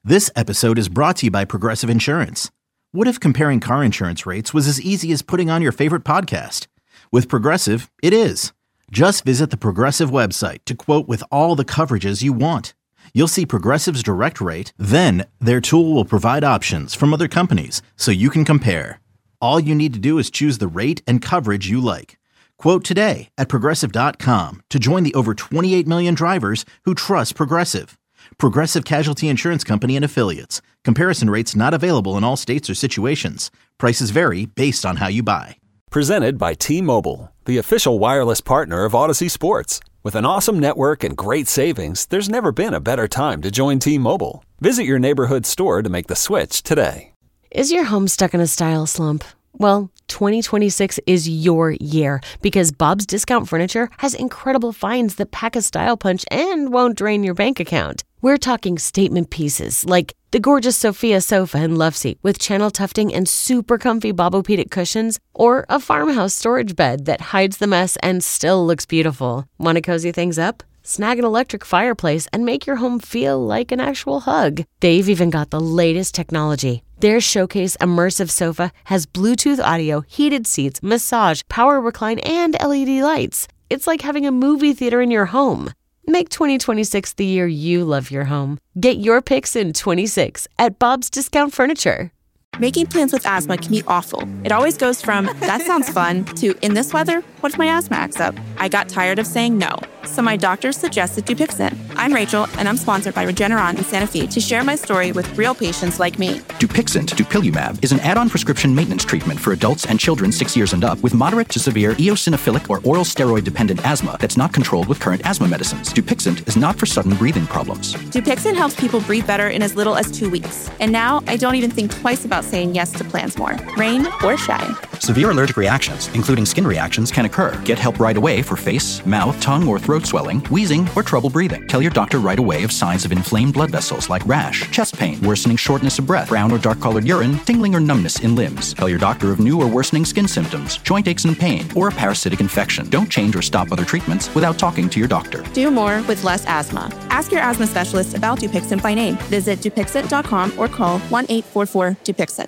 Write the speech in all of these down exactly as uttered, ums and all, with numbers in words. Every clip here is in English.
This episode is brought to you by Progressive Insurance. What if comparing car insurance rates was as easy as putting on your favorite podcast? With Progressive, it is. Just visit the Progressive website to quote with all the coverages you want. You'll see Progressive's direct rate, then their tool will provide options from other companies so you can compare. All you need to do is choose the rate and coverage you like. Quote today at progressive dot com to join the over twenty-eight million drivers who trust Progressive. Progressive Casualty Insurance Company and Affiliates. Comparison rates not available in all states or situations. Prices vary based on how you buy. Presented by T-Mobile, the official wireless partner of Odyssey Sports. With an awesome network and great savings, there's never been a better time to join T-Mobile. Visit your neighborhood store to make the switch today. Is your home stuck in a style slump? Well, twenty twenty-six is your year because Bob's Discount Furniture has incredible finds that pack a style punch and won't drain your bank account. We're talking statement pieces like the gorgeous Sophia sofa and love seat with channel tufting and super comfy Bobopedic cushions, or a farmhouse storage bed that hides the mess and still looks beautiful. Want to cozy things up? Snag an electric fireplace and make your home feel like an actual hug. They've even got the latest technology. Their Showcase Immersive Sofa has Bluetooth audio, heated seats, massage, power recline, and L E D lights. It's like having a movie theater in your home. Make twenty twenty-six the year you love your home. Get your picks in twenty-six at Bob's Discount Furniture. Making plans with asthma can be awful. It always goes from, that sounds fun, to, in this weather, what if my asthma acts up? I got tired of saying no, so my doctor suggested Dupixent. I'm Rachel, and I'm sponsored by Regeneron in Santa Fe to share my story with real patients like me. Dupixent, dupilumab, is an add-on prescription maintenance treatment for adults and children six years and up with moderate to severe eosinophilic or oral steroid-dependent asthma that's not controlled with current asthma medicines. Dupixent is not for sudden breathing problems. Dupixent helps people breathe better in as little as two weeks. And now I don't even think twice about saying yes to plans more, rain or shine. Severe allergic reactions, including skin reactions, can occur. Get help right away for face, mouth, tongue, or throat swelling, wheezing, or trouble breathing. Tell your doctor right away of signs of inflamed blood vessels like rash, chest pain, worsening shortness of breath, brown or dark-colored urine, tingling or numbness in limbs. Tell your doctor of new or worsening skin symptoms, joint aches and pain, or a parasitic infection. Don't change or stop other treatments without talking to your doctor. Do more with less asthma. Ask your asthma specialist about Dupixent by name. Visit Dupixent dot com or call one eight four four Dupixent.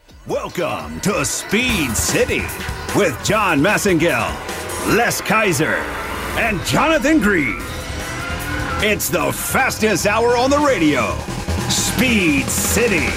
Welcome to Speed City with John Massengale, Les Kaiser, and Jonathan Green. It's the fastest hour on the radio. Speed City.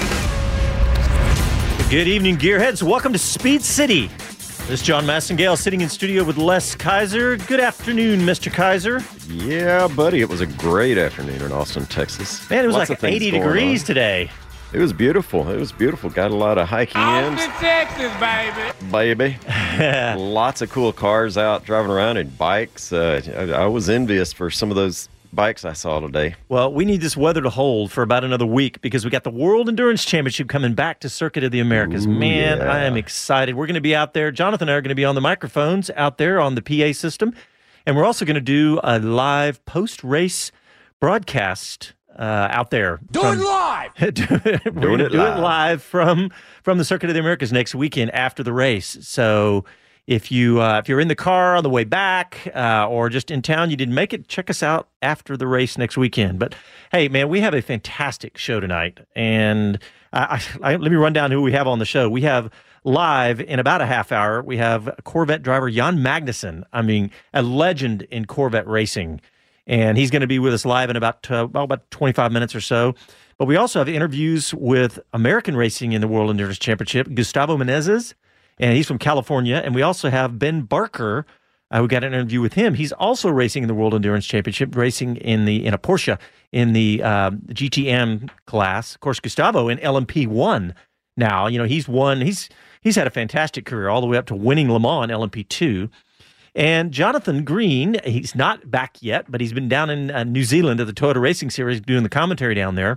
Good evening, Gearheads. Welcome to Speed City. This is John Massengale sitting in studio with Les Kaiser. Good afternoon, Mister Kaiser. Yeah, buddy. It was a great afternoon in Austin, Texas. Man, it was Lots like eighty degrees today. It was beautiful. It was beautiful. Got a lot of hiking in. Austin, Texas, baby. Baby. Lots of cool cars out driving around and bikes. Uh, I, I was envious for some of those bikes I saw today. Well, we need this weather to hold for about another week because we got the World Endurance Championship coming back to Circuit of the Americas. Ooh, Man, yeah. I am excited. We're going to be out there. Jonathan and I are going to be on the microphones out there on the P A system. And we're also going to do a live post-race broadcast Uh, out there. Do from, it live! do it, we're Doing gonna it do live. it live from, from the Circuit of the Americas next weekend after the race. So if, you, uh, if you're in the car on the way back uh, or just in town, you didn't make it, check us out after the race next weekend. But hey, man, we have a fantastic show tonight. And I, I, I, let me run down who we have on the show. We have live in about a half hour, we have Corvette driver Jan Magnussen. I mean, a legend in Corvette racing. And he's going to be with us live in about uh, about twenty-five minutes or so. But we also have interviews with American racing in the World Endurance Championship, Gustavo Menezes, and he's from California. And we also have Ben Barker. Uh, we got an interview with him. He's also racing in the World Endurance Championship, racing in the in a Porsche in the uh, G T M class. Of course, Gustavo in L M P one now. You know, he's won. He's he's had a fantastic career all the way up to winning Le Mans in L M P two. And Jonathan Green, he's not back yet, but he's been down in uh, New Zealand at the Toyota Racing Series doing the commentary down there.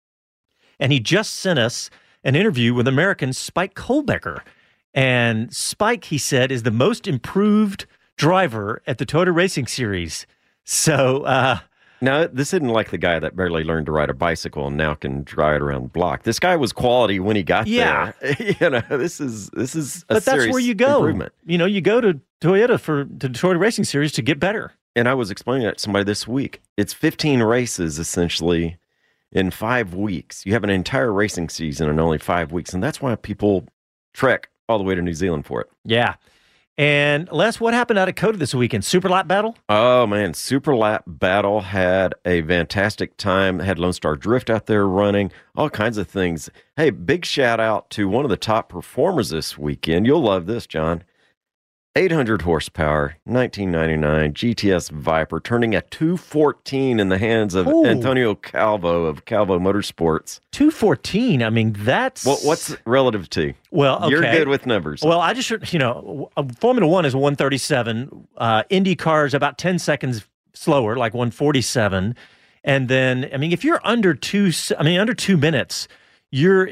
And he just sent us an interview with American Spike Kohlbecker. And Spike, he said, is the most improved driver at the Toyota Racing Series. So, uh, now, this isn't like the guy that barely learned to ride a bicycle and now can ride around the block. This guy was quality when he got yeah. there. You know, this is this is a but that's serious where you go. improvement. You know, you go to Toyota for to the Toyota Racing Series to get better. And I was explaining that to somebody this week. It's fifteen races essentially in five weeks. You have an entire racing season in only five weeks, and that's why people trek all the way to New Zealand for it. Yeah. And Les, what happened out of COTA this weekend? Super Lap Battle? Oh, man. Super Lap Battle had a fantastic time. Had Lone Star Drift out there running, all kinds of things. Hey, big shout out to one of the top performers this weekend. You'll love this, John. eight hundred horsepower, nineteen ninety-nine G T S Viper, turning a two fourteen in the hands of Ooh. Antonio Calvo of Calvo Motorsports. two fourteen. I mean, that's... Well, what's relative to? Well, okay. You're good with numbers. Well, I just, you know, Formula One is one thirty-seven. Uh, IndyCar is about ten seconds slower, like one forty-seven. And then, I mean, if you're under two, I mean, under two minutes, you're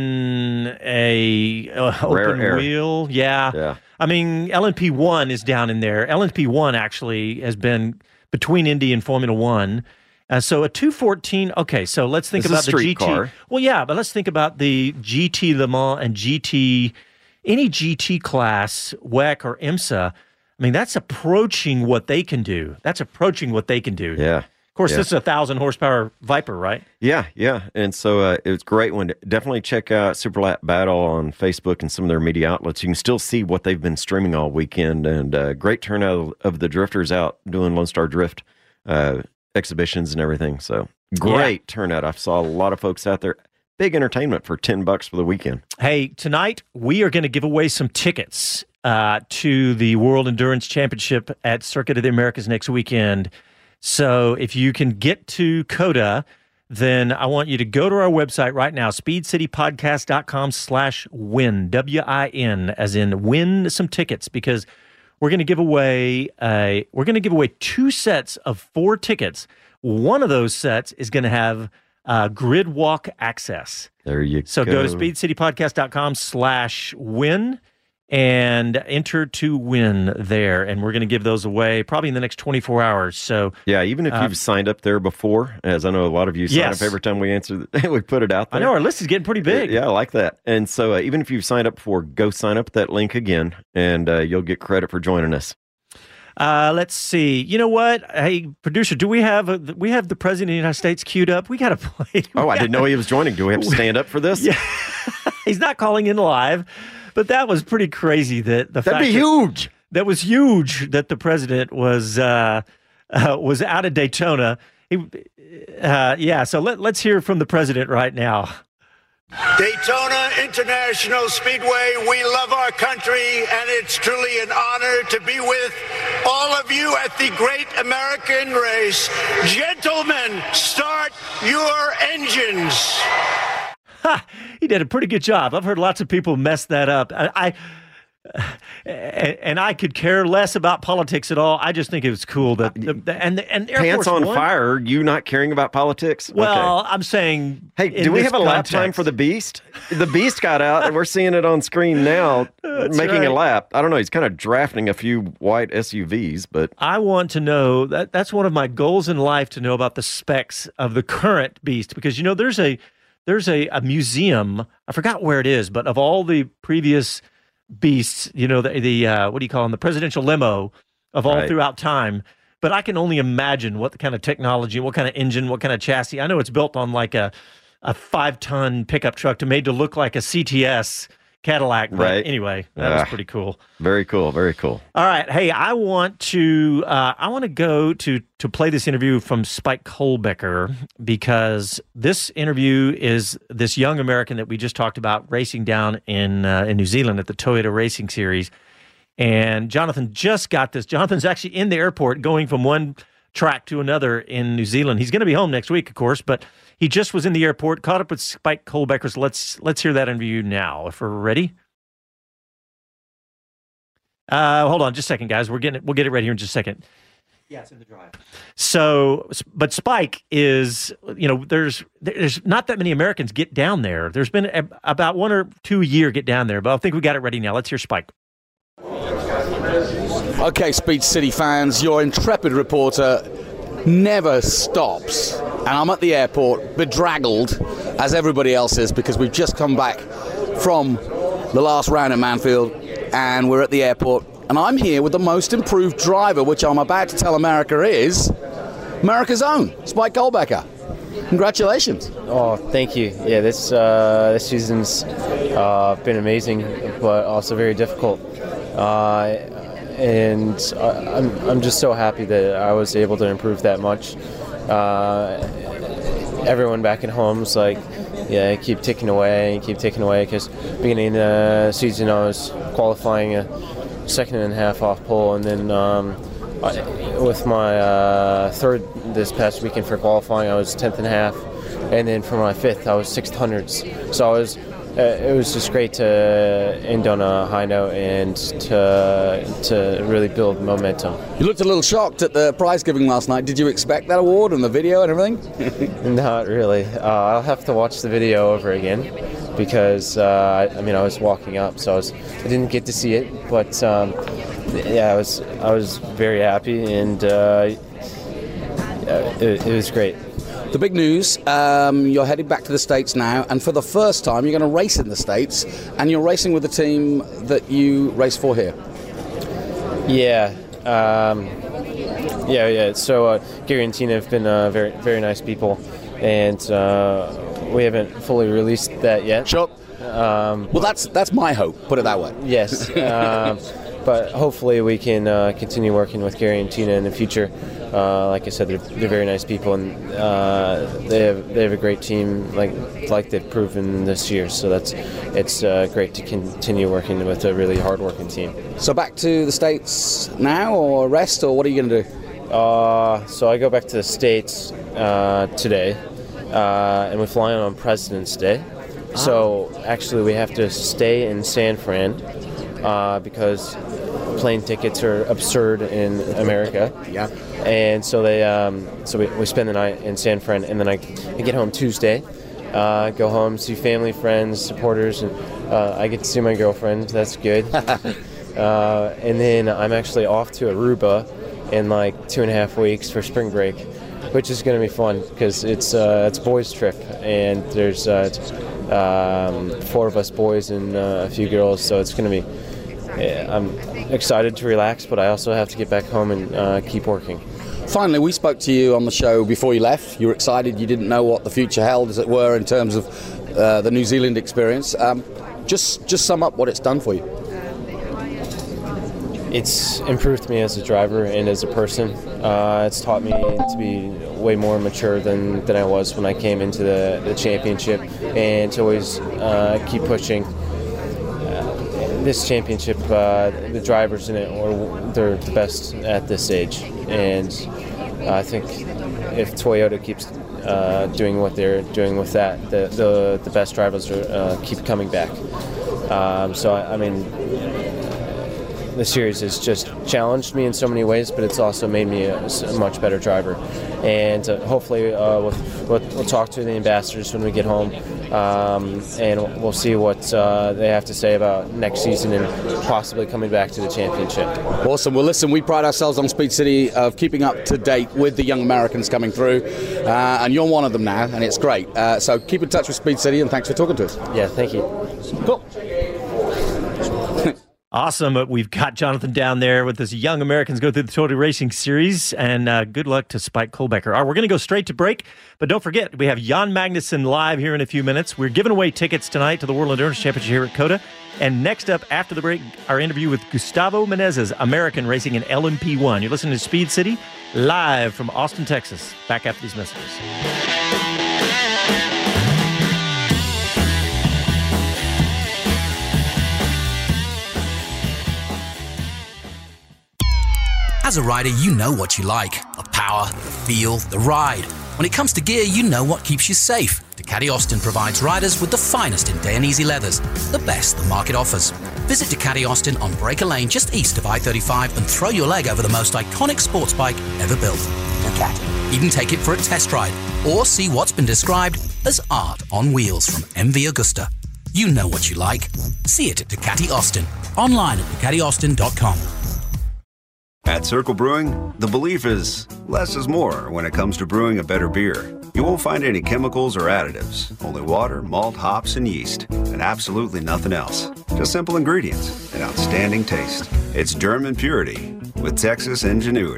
in a uh, open air. wheel. Yeah. Yeah. I mean, L M P one is down in there. L M P one actually has been between Indy and Formula One. Uh, so a two fourteen, okay, so let's think This about is the street G T. car. Well, yeah, but let's think about the G T Le Mans and G T, any G T class, W E C or IMSA. I mean, that's approaching what they can do. That's approaching what they can do. Yeah. Of course, Yeah. this is a thousand horsepower Viper, right? Yeah, yeah. And so uh, it was a great one. Definitely check out Super Lap Battle on Facebook and some of their media outlets. You can still see what they've been streaming all weekend. And uh, great turnout of, of the drifters out doing Lone Star Drift uh, exhibitions and everything. So great yeah. turnout. I saw a lot of folks out there. Big entertainment for ten bucks for the weekend. Hey, tonight we are going to give away some tickets uh, to the World Endurance Championship at Circuit of the Americas next weekend. So if you can get to COTA, then I want you to go to our website right now, speedcitypodcast.com slash win, W I N, as in win some tickets, because we're going to give away a, we're going to give away two sets of four tickets. One of those sets is going to have uh, grid walk access. There you so go. So go to speedcitypodcast.com slash win. And enter to win there, and we're going to give those away probably in the next twenty-four hours. So yeah, even if uh, you've signed up there before, as I know a lot of you sign yes. up every time we answer, we put it out there. I know our list is getting pretty big. Yeah, I like that. And so uh, even if you've signed up before, go sign up at that link again, and uh, you'll get credit for joining us. Uh, let's see. You know what? Hey, producer, do we have a, we have the President of the United States queued up? We got to play. Oh, I didn't know he was joining. Do we have to stand up for this? Yeah, he's not calling in live. But that was pretty crazy. That the that'd fact be that, huge. That was huge. That the president was uh, uh, was out of Daytona. He, uh, yeah. So let let's hear from the president right now. Daytona International Speedway. We love our country, and it's truly an honor to be with all of you at the Great American Race. Gentlemen, start your engines. Ha, he did a pretty good job. I've heard lots of people mess that up. I, I and I could care less about politics at all. I just think it was cool that the, and and Air Pants Force on One, fire. You not caring about politics? Well, okay. I'm saying. Hey, do we have a lap time for the Beast? The Beast got out, and we're seeing it on screen now, making right. a lap. I don't know. He's kind of drafting a few white S U Vs, but I want to know that. That's one of my goals in life, to know about the specs of the current Beast, because you know there's a. There's a, a museum, I forgot where it is, but of all the previous beasts, you know, the, the uh, what do you call them, the presidential limo of all right. throughout time. But I can only imagine what kind of technology, what kind of engine, what kind of chassis. I know it's built on like a, a five-ton pickup truck to made to look like a C T S Cadillac. But right. anyway, that uh, was pretty cool. Very cool. Very cool. All right. Hey, I want to uh, I want to go to to play this interview from Spike Kohlbecker, because this interview is this young American that we just talked about racing down in uh, in New Zealand at the Toyota Racing Series. And Jonathan just got this. Jonathan's actually in the airport going from one track to another in New Zealand. He's going to be home next week, of course, but he just was in the airport, caught up with Spike Kohlbecker. So let's let's hear that interview now, if we're ready. Uh, hold on just a second, guys. We're getting it. We'll get it right here in just a second. Yeah, it's in the drive. So, but Spike is, you know, there's there's not that many Americans get down there. There's been a, about one or two a year get down there, but I think we got it ready now. Let's hear Spike. Okay, Speed City fans, your intrepid reporter never stops. And I'm at the airport, bedraggled, as everybody else is, because we've just come back from the last round at Manfield, and we're at the airport. And I'm here with the most improved driver, which I'm about to tell America is America's own, Spike Kohlbecker. Congratulations. Oh, thank you. Yeah, this uh, this season's uh, been amazing, but also very difficult. Uh, and I'm I'm just so happy that I was able to improve that much. Uh, everyone back at home's like, yeah, keep ticking away, keep ticking away, because beginning of the season I was qualifying a second and a half off pole, and then um, I, with my uh, third this past weekend for qualifying, I was tenth and a half, and then for my fifth, I was six hundredths. So I was, uh, it was just great to end on a high note and to to really build momentum. You looked a little shocked at the prize giving last night. Did you expect that award and the video and everything? Not really. Uh, I'll have to watch the video over again because uh, I, I mean I was walking up, so I was I didn't get to see it, but um, yeah, I was I was very happy, and uh, it, it was great. The big news, um, you're headed back to the States now, and for the first time you're going to race in the States, and you're racing with the team that you race for here. Yeah, um, yeah, yeah. So uh, Gary and Tina have been uh, very, very nice people, and uh, we haven't fully released that yet. Sure. Um, well, that's that's my hope. Put it that way. Yes, um, but hopefully we can uh, continue working with Gary and Tina in the future. Uh, like I said, they're, they're very nice people, and uh, they have they have a great team, like like they've proven this year. So that's it's uh, great to continue working with a really hard-working team. So back to the States now, or rest, or what are you going to do? Uh, so I go back to the States uh, today, uh, and we fly on President's Day. Ah. So actually, we have to stay in San Fran uh, because plane tickets are absurd in America. Yeah. And so they, um, so we, we spend the night in San Fran, and then I, I get home Tuesday, uh, go home, see family, friends, supporters, and uh, I get to see my girlfriend. That's good. uh, and then I'm actually off to Aruba in like two and a half weeks for spring break, which is going to be fun because it's uh, it's a boys' trip, and there's uh, um, four of us boys and uh, a few girls, so it's going to be. I'm excited to relax, but I also have to get back home and uh, keep working. Finally, we spoke to you on the show before you left. You were excited. You didn't know what the future held, as it were, in terms of uh, the New Zealand experience. Um, just, just sum up what it's done for you. It's improved me as a driver and as a person. Uh, it's taught me to be way more mature than, than I was when I came into the, the championship, and to always uh, keep pushing. This championship, uh, the drivers in it, or they're the best at this age, and uh, I think if Toyota keeps uh, doing what they're doing with that, the the, the best drivers are, uh, keep coming back. Um, so I, I mean, the series has just challenged me in so many ways, but it's also made me a, a much better driver. And uh, hopefully uh, we'll, we'll, we'll talk to the ambassadors when we get home, um, and we'll see what uh, they have to say about next season and possibly coming back to the championship. Awesome. Well, listen, we pride ourselves on Speed City of keeping up to date with the young Americans coming through, uh, and you're one of them now, and it's great. Uh, so keep in touch with Speed City, and thanks for talking to us. Yeah, thank you. Cool. Awesome. We've got Jonathan down there with this Young Americans Go Through the Toyota Racing Series, and uh, good luck to Spike Kohlbecker. All right, we're going to go straight to break, but don't forget, we have Jan Magnussen live here in a few minutes. We're giving away tickets tonight to the World Endurance Championship here at COTA, and next up after the break, our interview with Gustavo Menezes, American racing in L M P one. You're listening to Speed City, live from Austin, Texas. Back after these messages. As a rider, you know what you like. The power, the feel, the ride. When it comes to gear, you know what keeps you safe. Ducati Austin provides riders with the finest in Dainese leathers, the best the market offers. Visit Ducati Austin on Breaker Lane just east of I thirty-five and throw your leg over the most iconic sports bike ever built. Ducati. Even take it for a test ride or see what's been described as art on wheels from M V Agusta. You know what you like. See it at Ducati Austin. Online at Ducati Austin dot com. At Circle Brewing, the belief is less is more when it comes to brewing a better beer. You won't find any chemicals or additives, only water, malt, hops, and yeast, and absolutely nothing else. Just simple ingredients and outstanding taste. It's German purity with Texas ingenuity.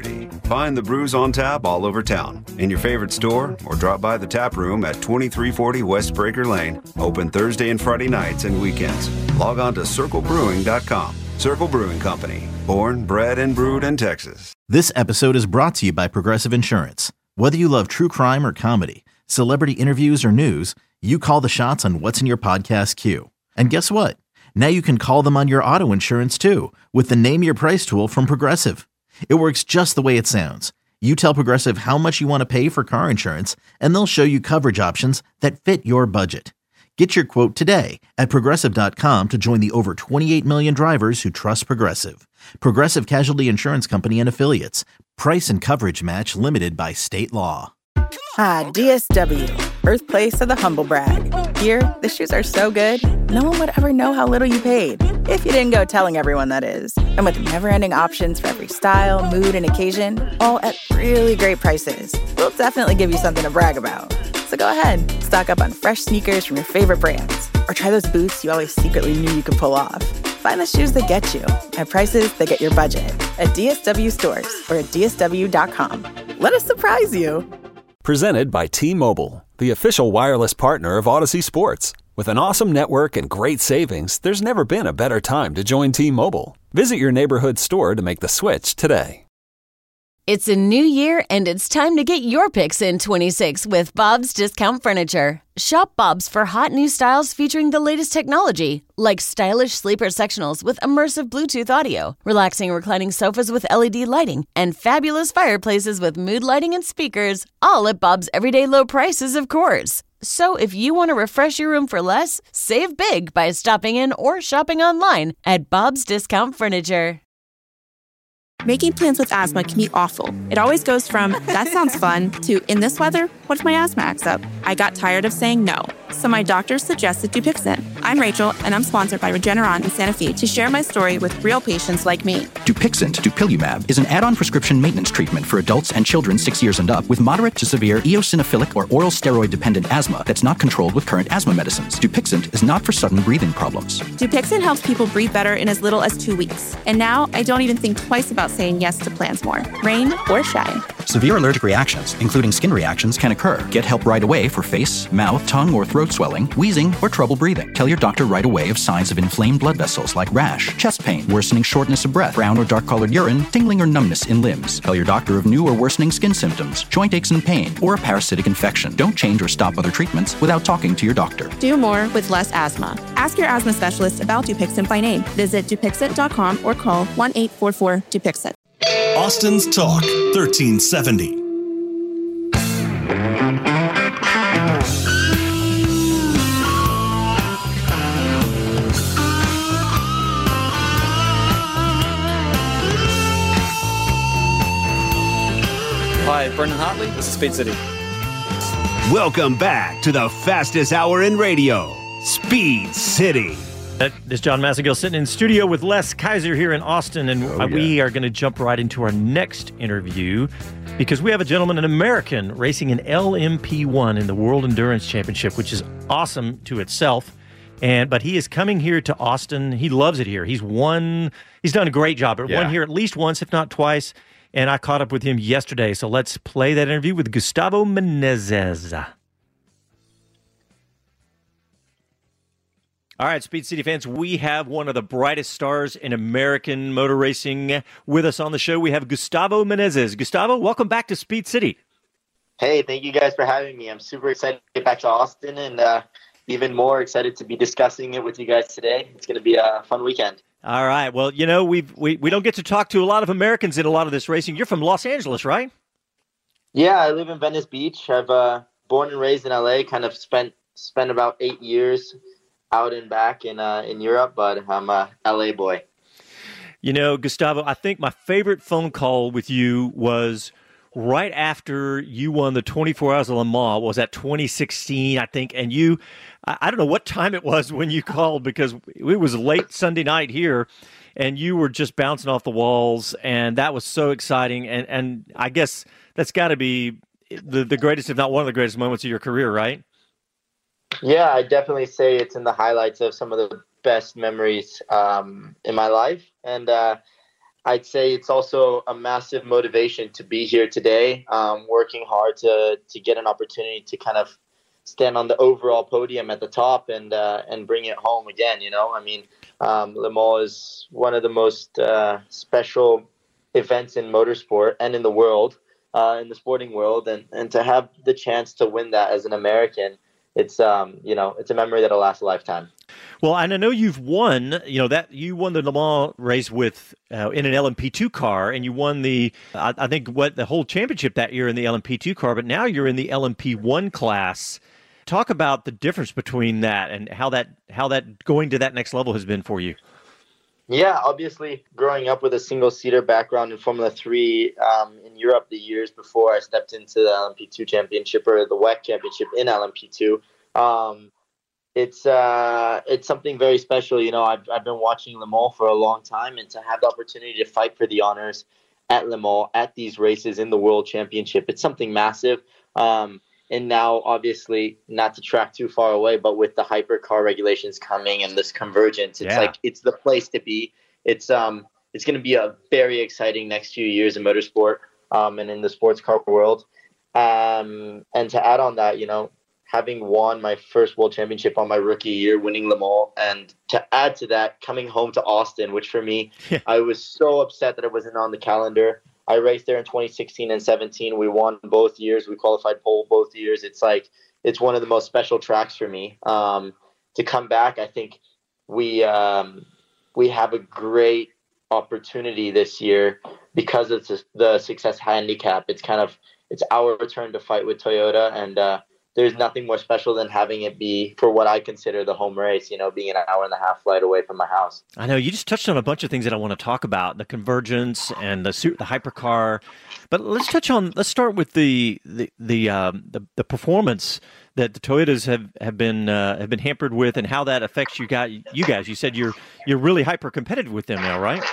Find the brews on tap all over town, in your favorite store, or drop by the tap room at twenty-three forty West Breaker Lane, open Thursday and Friday nights and weekends. Log on to circle brewing dot com. Circle Brewing Company, born, bred, and brewed in Texas. This episode is brought to you by Progressive Insurance. Whether you love true crime or comedy, celebrity interviews or news, you call the shots on what's in your podcast queue. And guess what? Now you can call them on your auto insurance too, with the Name Your Price tool from Progressive. It works just the way it sounds. You tell Progressive how much you want to pay for car insurance, and they'll show you coverage options that fit your budget. Get your quote today at Progressive dot com to join the over twenty-eight million drivers who trust Progressive. Progressive Casualty Insurance Company and Affiliates. Price and coverage match limited by state law. Ah, D S W, birthplace of the humble brag. Here, the shoes are so good, no one would ever know how little you paid. If you didn't go telling everyone, that is. And with never-ending options for every style, mood, and occasion, all at really great prices, we'll definitely give you something to brag about. So go ahead, stock up on fresh sneakers from your favorite brands, or try those boots you always secretly knew you could pull off. Find the shoes that get you, at prices that get your budget, at D S W stores or at D S W dot com. Let us surprise you. Presented by T-Mobile, the official wireless partner of Odyssey Sports. With an awesome network and great savings, there's never been a better time to join T-Mobile. Visit your neighborhood store to make the switch today. It's a new year, and it's time to get your picks in twenty-six with Bob's Discount Furniture. Shop Bob's for hot new styles featuring the latest technology, like stylish sleeper sectionals with immersive Bluetooth audio, relaxing reclining sofas with L E D lighting, and fabulous fireplaces with mood lighting and speakers, all at Bob's everyday low prices, of course. So if you want to refresh your room for less, save big by stopping in or shopping online at Bob's Discount Furniture. Making plans with asthma can be awful. It always goes from, that sounds fun, to, in this weather, what if my asthma acts up? I got tired of saying no, so my doctor suggested Dupixent. I'm Rachel, and I'm sponsored by Regeneron in Santa Fe to share my story with real patients like me. Dupixent, dupilumab, is an add-on prescription maintenance treatment for adults and children six years and up with moderate to severe eosinophilic or oral steroid-dependent asthma that's not controlled with current asthma medicines. Dupixent is not for sudden breathing problems. Dupixent helps people breathe better in as little as two weeks. And now I don't even think twice about saying yes to plans more, rain or shine. Severe allergic reactions, including skin reactions, can occur. Get help right away for face, mouth, tongue, or throat swelling, wheezing, or trouble breathing. Tell your doctor right away of signs of inflamed blood vessels like rash, chest pain, worsening shortness of breath, brown or dark-colored urine, tingling or numbness in limbs. Tell your doctor of new or worsening skin symptoms, joint aches and pain, or a parasitic infection. Don't change or stop other treatments without talking to your doctor. Do more with less asthma. Ask your asthma specialist about Dupixent by name. Visit Dupixent dot com or call one eight four four Dupixent. Austin's Talk, thirteen seventy. Hi, Brendan Hartley. This is Speed City. Welcome back to the fastest hour in radio, Speed City. That is John Massengill sitting in studio with Les Kaiser here in Austin, and Oh, yeah. we are going to jump right into our next interview because we have a gentleman, an American, racing an L M P one in the World Endurance Championship, which is awesome to itself. And but he is coming here to Austin. He loves it here. He's won. He's done a great job. But Yeah. won here at least once, if not twice. And I caught up with him yesterday. So let's play that interview with Gustavo Menezes. All right, Speed City fans, we have one of the brightest stars in American motor racing with us on the show. We have Gustavo Menezes. Gustavo, welcome back to Speed City. Hey, thank you guys for having me. I'm super excited to get back to Austin and uh, even more excited to be discussing it with you guys today. It's going to be a fun weekend. All right. Well, you know, we've, we we don't get to talk to a lot of Americans in a lot of this racing. You're from Los Angeles, right? Yeah, I live in Venice Beach. I've uh, born and raised in L A, kind of spent spent about eight years out and back in uh, in Europe, but I'm a L A boy. You know, Gustavo, I think my favorite phone call with you was right after you won the twenty-four Hours of Le Mans. Was that twenty sixteen, I think? And you, I, I don't know what time it was when you called because it was late Sunday night here, and you were just bouncing off the walls, and that was so exciting. And and I guess that's got to be the, the greatest, if not one of the greatest moments of your career, right? Yeah, I definitely say it's in the highlights of some of the best memories um, in my life. And uh, I'd say it's also a massive motivation to be here today, um, working hard to to get an opportunity to kind of stand on the overall podium at the top and uh, and bring it home again. You know, I mean, um, Le Mans is one of the most uh, special events in motorsport and in the world, uh, in the sporting world, and, and to have the chance to win that as an American, it's um, you know, it's a memory that'll last a lifetime. Well, and I know you've won, you know, that you won the Le Mans race with uh, in an L M P two car, and you won the, I, I think, what the whole championship that year in the L M P two car, but now you're in the L M P one class. Talk about the difference between that and how that how that going to that next level has been for you. Yeah, obviously, growing up with a single-seater background in Formula three um, in Europe the years before I stepped into the L M P two championship or the W E C championship in L M P two, um, it's uh, it's something very special. You know, I've, I've been watching Le Mans for a long time, and to have the opportunity to fight for the honors at Le Mans, at these races in the World Championship, it's something massive. Um, And now, obviously, not to track too far away, but with the hypercar regulations coming and this convergence, it's yeah. like it's the place to be. It's um, it's going to be a very exciting next few years in motorsport um, and in the sports car world. Um, and to add on that, you know, having won my first World Championship on my rookie year, winning Le Mans, and to add to that, coming home to Austin, which for me, I was so upset that it wasn't on the calendar. I raced there in twenty sixteen and seventeen. We won both years. We qualified pole both years. It's like, it's one of the most special tracks for me. Um, to come back, I think we um, we have a great opportunity this year because of the Success Handicap. It's kind of, it's our turn to fight with Toyota, and uh, there's nothing more special than having it be for what I consider the home race, you know, being an hour and a half flight away from my house. I know you just touched on a bunch of things that I want to talk about, the convergence and the the hypercar. But let's touch on, let's start with the the the um, the, the performance that the Toyotas have have been uh, have been hampered with, and how that affects you guys. You guys, you said you're you're really hyper competitive with them now, right?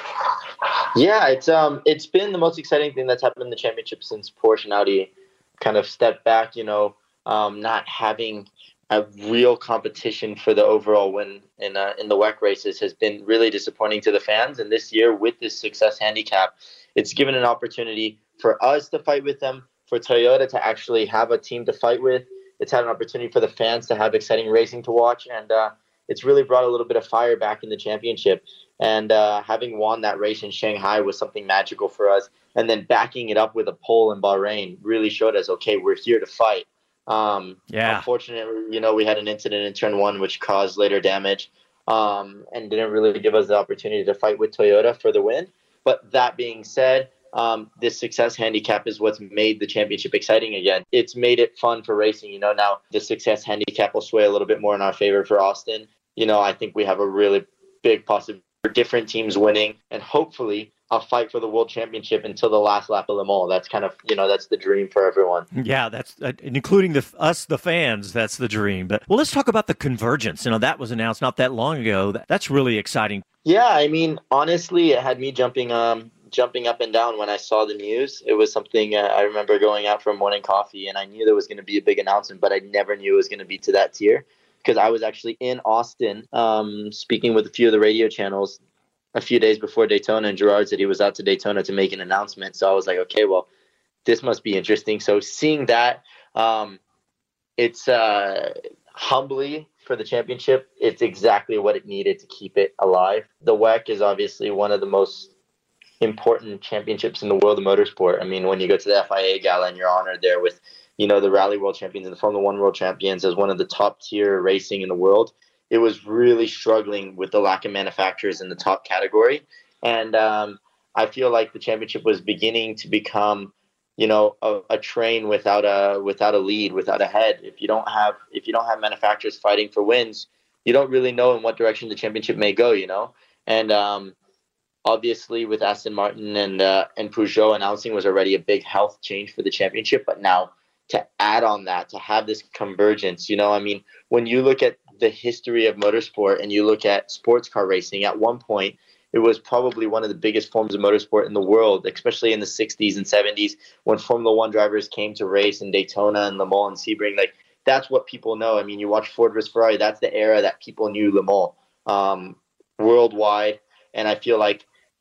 Yeah, it's um it's been the most exciting thing that's happened in the championship since Porsche and Audi kind of stepped back, you know. Um, not having a real competition for the overall win in uh, in the W E C races has been really disappointing to the fans. And this year, with this Success Handicap, it's given an opportunity for us to fight with them, for Toyota to actually have a team to fight with. It's had an opportunity for the fans to have exciting racing to watch, and uh, it's really brought a little bit of fire back in the championship. And uh, having won that race in Shanghai was something magical for us. And then backing it up with a pole in Bahrain really showed us, okay, we're here to fight. Um, yeah. Unfortunately, you know, we had an incident in turn one which caused later damage um, and didn't really give us the opportunity to fight with Toyota for the win. But that being said, um, this Success Handicap is what's made the championship exciting again. It's made it fun for racing. You know, now the Success Handicap will sway a little bit more in our favor for Austin. You know, I think we have a really big possibility for different teams winning, and hopefully a fight for the World Championship until the last lap of Le Mans. That's kind of, you know, that's the dream for everyone. Yeah, that's uh, including the us, the fans. That's the dream. But well, let's talk about the convergence. You know, that was announced not that long ago. That, that's really exciting. Yeah, I mean, honestly, it had me jumping, um, jumping up and down when I saw the news. It was something uh, I remember going out for morning coffee, and I knew there was going to be a big announcement, but I never knew it was going to be to that tier, because I was actually in Austin, um, speaking with a few of the radio channels a few days before Daytona, and Gerard said he was out to Daytona to make an announcement. So I was like, okay, well, this must be interesting. So seeing that, um, it's uh, humbly for the championship, it's exactly what it needed to keep it alive. The W E C is obviously one of the most important championships in the world of motorsport. I mean, when you go to the F I A Gala and you're honored there with, you know, the Rally World Champions and the Formula One World Champions as one of the top tier racing in the world, it was really struggling with the lack of manufacturers in the top category. And um, I feel like the championship was beginning to become, you know, a, a train without a without a lead, without a head. If you don't have if you don't have manufacturers fighting for wins, you don't really know in what direction the championship may go, you know. And um, obviously, with Aston Martin and uh, and Peugeot announcing was already a big health change for the championship. But now to add on that, to have this convergence, you know, I mean, when you look at the history of motorsport and you look at sports car racing, at one point it was probably one of the biggest forms of motorsport in the world, especially in the sixties and seventies when Formula One drivers came to race in Daytona and Le Mans and Sebring. Like, that's what people know. I mean, you watch Ford versus Ferrari, that's the era that people knew Le Mans um, worldwide. And I feel like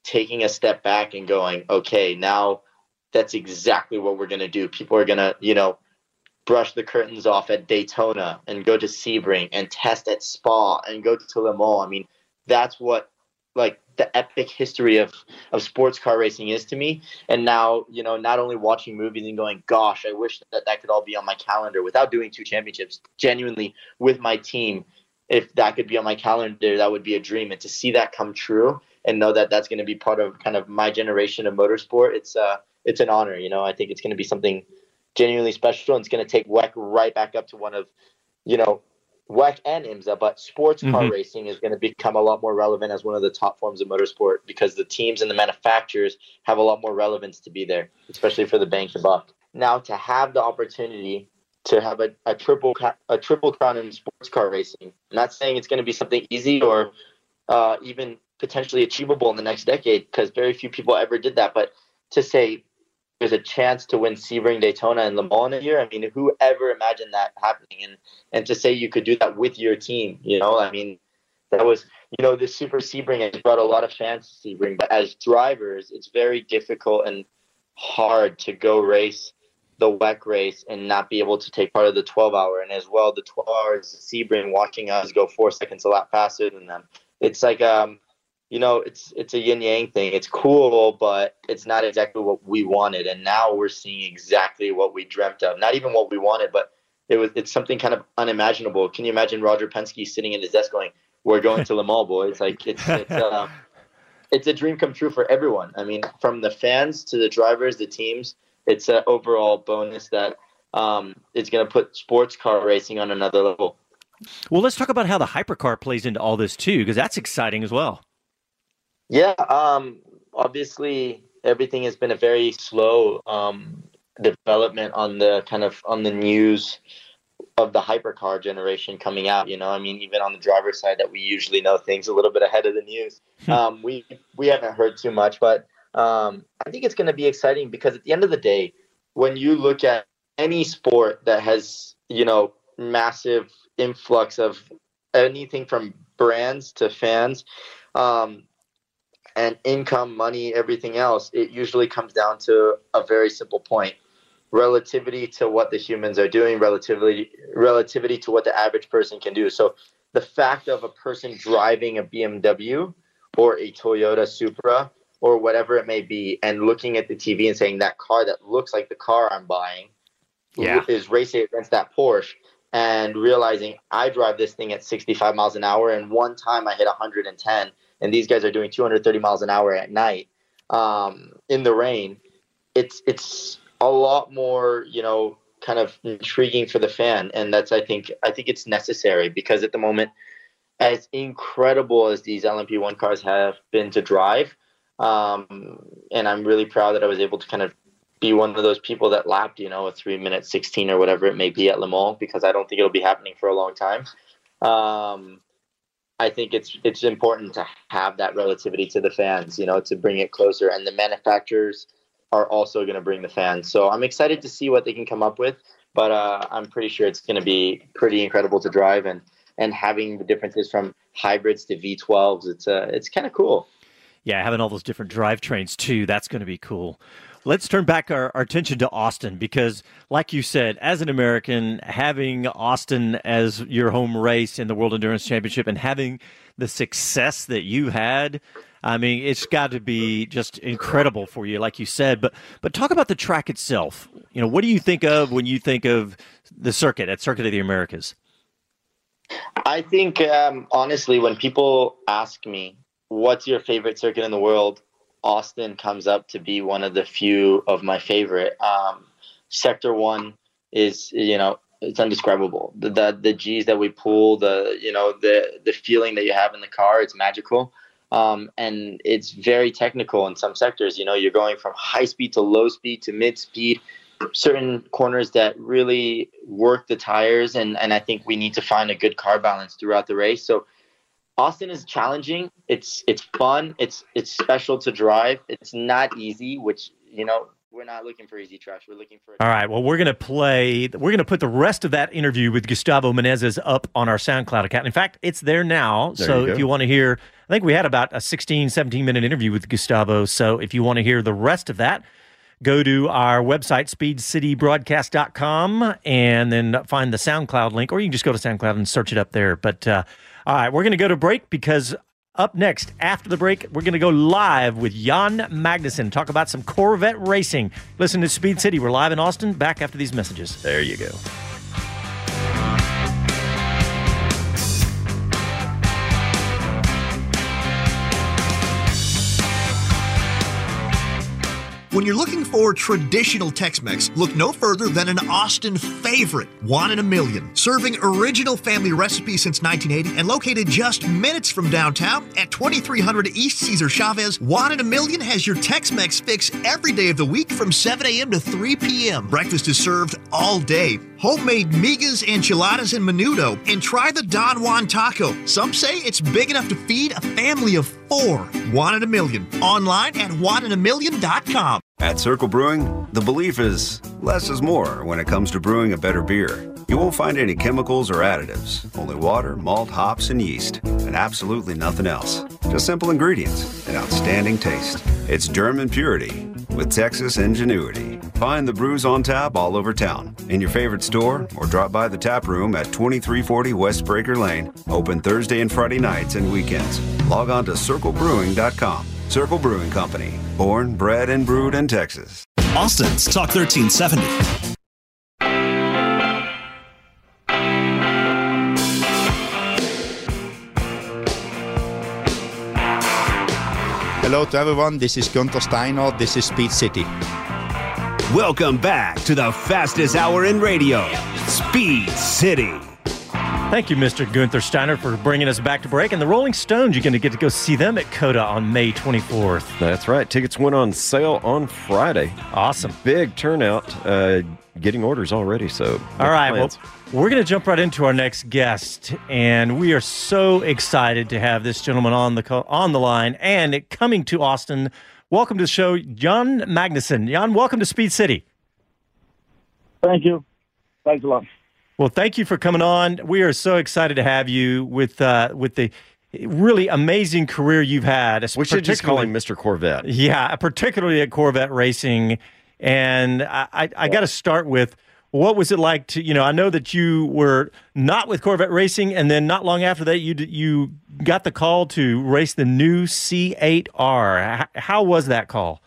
taking a step back and going, okay, now that's exactly what we're going to do. People are going to, you know, brush the curtains off at Daytona and go to Sebring and test at Spa and go to Le Mans. I mean, that's what like the epic history of, of sports car racing is to me. And now, you know, not only watching movies and going, gosh, I wish that that could all be on my calendar without doing two championships, genuinely with my team. If that could be on my calendar, that would be a dream. And to see that come true and know that that's going to be part of kind of my generation of motorsport, it's uh, it's an honor. You know, I think it's going to be something genuinely special, and it's going to take W E C right back up to one of, you know, W E C and IMSA, but sports car mm-hmm. racing is going to become a lot more relevant as one of the top forms of motorsport because the teams and the manufacturers have a lot more relevance to be there, especially for the bang for buck. Now, to have the opportunity to have a, a triple a triple crown in sports car racing, I'm not saying it's going to be something easy or uh, even potentially achievable in the next decade because very few people ever did that, but to say there's a chance to win Sebring, Daytona, and Le Mans in a year. I mean, who ever imagined that happening? And and to say you could do that with your team, you know, I mean, that was, you know, the Super Sebring has brought a lot of fans to Sebring, but as drivers, it's very difficult and hard to go race the W E C race and not be able to take part of the twelve hour. And as well, the twelve hours of Sebring, watching us go four seconds a lap faster than them. It's like, um, you know, it's it's a yin-yang thing. It's cool, but it's not exactly what we wanted. And now we're seeing exactly what we dreamt of. Not even what we wanted, but it was it's something kind of unimaginable. Can you imagine Roger Penske sitting in his desk going, we're going to Le Mans, boys? Like, it's it's, uh, it's a dream come true for everyone. I mean, from the fans to the drivers, the teams, it's an overall bonus that um, is going to put sports car racing on another level. Well, let's talk about how the hypercar plays into all this, too, because that's exciting as well. Yeah, um, obviously everything has been a very slow um, development on the kind of on the news of the hypercar generation coming out. You know, I mean, even on the driver's side, that we usually know things a little bit ahead of the news. um, we we haven't heard too much, but um, I think it's going to be exciting because at the end of the day, when you look at any sport that has, you know, massive influx of anything from brands to fans, um, and income, money, everything else, it usually comes down to a very simple point. Relativity to what the humans are doing, relativity relativity to what the average person can do. So the fact of a person driving a B M W or a Toyota Supra or whatever it may be and looking at the T V and saying that car that looks like the car I'm buying yeah. is racing against that Porsche and realizing I drive this thing at sixty-five miles an hour and one time I hit one hundred ten and these guys are doing two hundred thirty miles an hour at night um, in the rain, it's it's a lot more, you know, kind of intriguing for the fan. And that's, I think, I think it's necessary because at the moment, as incredible as these L M P one cars have been to drive, um, and I'm really proud that I was able to kind of be one of those people that lapped, you know, a three minute sixteen or whatever it may be at Le Mans, because I don't think it'll be happening for a long time. Um, I think it's it's important to have that relativity to the fans, you know, to bring it closer. And the manufacturers are also going to bring the fans. So I'm excited to see what they can come up with. But uh, I'm pretty sure it's going to be pretty incredible to drive. And, and having the differences from hybrids to V twelves, it's uh, it's kind of cool. Yeah, having all those different drivetrains, too, that's going to be cool. Let's turn back our, our attention to Austin because, like you said, as an American, having Austin as your home race in the World Endurance Championship and having the success that you had, I mean, it's got to be just incredible for you, like you said. But but talk about the track itself. You know, what do you think of when you think of the circuit at Circuit of the Americas? I think, um, honestly, when people ask me, what's your favorite circuit in the world? Austin comes up to be one of the few of my favorite. Um, Sector one is, you know, it's indescribable. The, the the G's that we pull, the you know the the feeling that you have in the car, it's magical. Um, and it's very technical in some sectors. You know, you're going from high speed to low speed to mid speed. Certain corners that really work the tires, and and I think we need to find a good car balance throughout the race. So Austin is challenging. It's it's fun. It's it's special to drive. It's not easy, which, you know, we're not looking for easy trucks. We're looking for. All right. Well, we're going to play. We're going to put the rest of that interview with Gustavo Menezes up on our SoundCloud account. In fact, it's there now. There so you if you want to hear, I think we had about a sixteen, seventeen minute interview with Gustavo. So if you want to hear the rest of that, go to our website, speed city broadcast dot com, and then find the SoundCloud link, or you can just go to SoundCloud and search it up there. But uh, all right, we're going to go to break because up next, after the break, we're going to go live with Jan Magnussen, talk about some Corvette racing. Listen to Speed City. We're live in Austin. Back after these messages. There you go. When you're looking for traditional Tex-Mex, look no further than an Austin favorite, One in a Million. Serving original family recipes since nineteen eighty and located just minutes from downtown at twenty-three hundred East Cesar Chavez, One in a Million has your Tex-Mex fix every day of the week from seven a.m. to three p.m. Breakfast is served all day. Homemade migas, enchiladas, and menudo. And try the Don Juan taco. Some say it's big enough to feed a family of four. One in a Million. Online at one in a million dot com. At Circle Brewing, the belief is less is more when it comes to brewing a better beer. You won't find any chemicals or additives, only water, malt, hops, and yeast, and absolutely nothing else. Just simple ingredients and outstanding taste. It's German purity with Texas ingenuity. Find the brews on tap all over town, in your favorite store, or drop by the tap room at twenty-three forty West Breaker Lane, open Thursday and Friday nights and weekends. Log on to circle brewing dot com. Circle Brewing Company, born, bred, and brewed in Texas. Austin's Talk thirteen seventy. Hello to everyone, this is Gunther Steiner, this is Speed City. Welcome back to the fastest hour in radio, Speed City. Thank you, Mister Gunther Steiner, for bringing us back to break. And the Rolling Stones, you're going to get to go see them at COTA on May twenty-fourth. That's right. Tickets went on sale on Friday. Awesome. Big turnout. Uh, getting orders already, so. All right. Well, we're going to jump right into our next guest, and we are so excited to have this gentleman on the co- on the line and coming to Austin. Welcome to the show, Jan Magnussen. Jan, welcome to Speed City. Thank you. Thanks a lot. Well, thank you for coming on. We are so excited to have you with uh, with the really amazing career you've had. We should just call him Mister Corvette. Yeah, particularly at Corvette Racing. And I, I, I got to start with, what was it like to, you know, I know that you were not with Corvette Racing, and then not long after that, you you got the call to race the new C eight R. How was that call?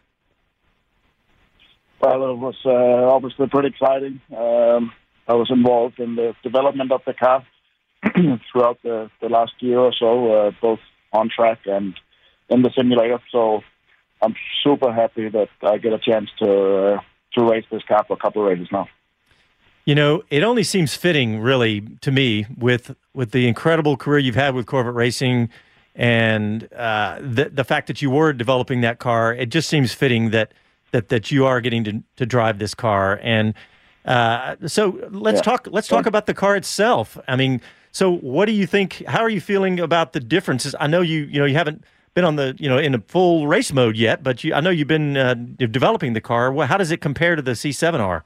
Well, it was uh, obviously pretty exciting. Um, I was involved in the development of the car throughout the, the last year or so, uh, both on track and in the simulator. So I'm super happy that I get a chance to uh, to race this car for a couple of races now. You know, it only seems fitting, really, to me, with with the incredible career you've had with Corvette Racing and uh, the the fact that you were developing that car. It just seems fitting that that that you are getting to to drive this car. And uh, so let's yeah. talk. Let's talk about the car itself. I mean, so what do you think? How are you feeling about the differences? I know you you know you haven't been on the you know in a full race mode yet, but you, I know you've been uh, developing the car. Well, how does it compare to the C seven R?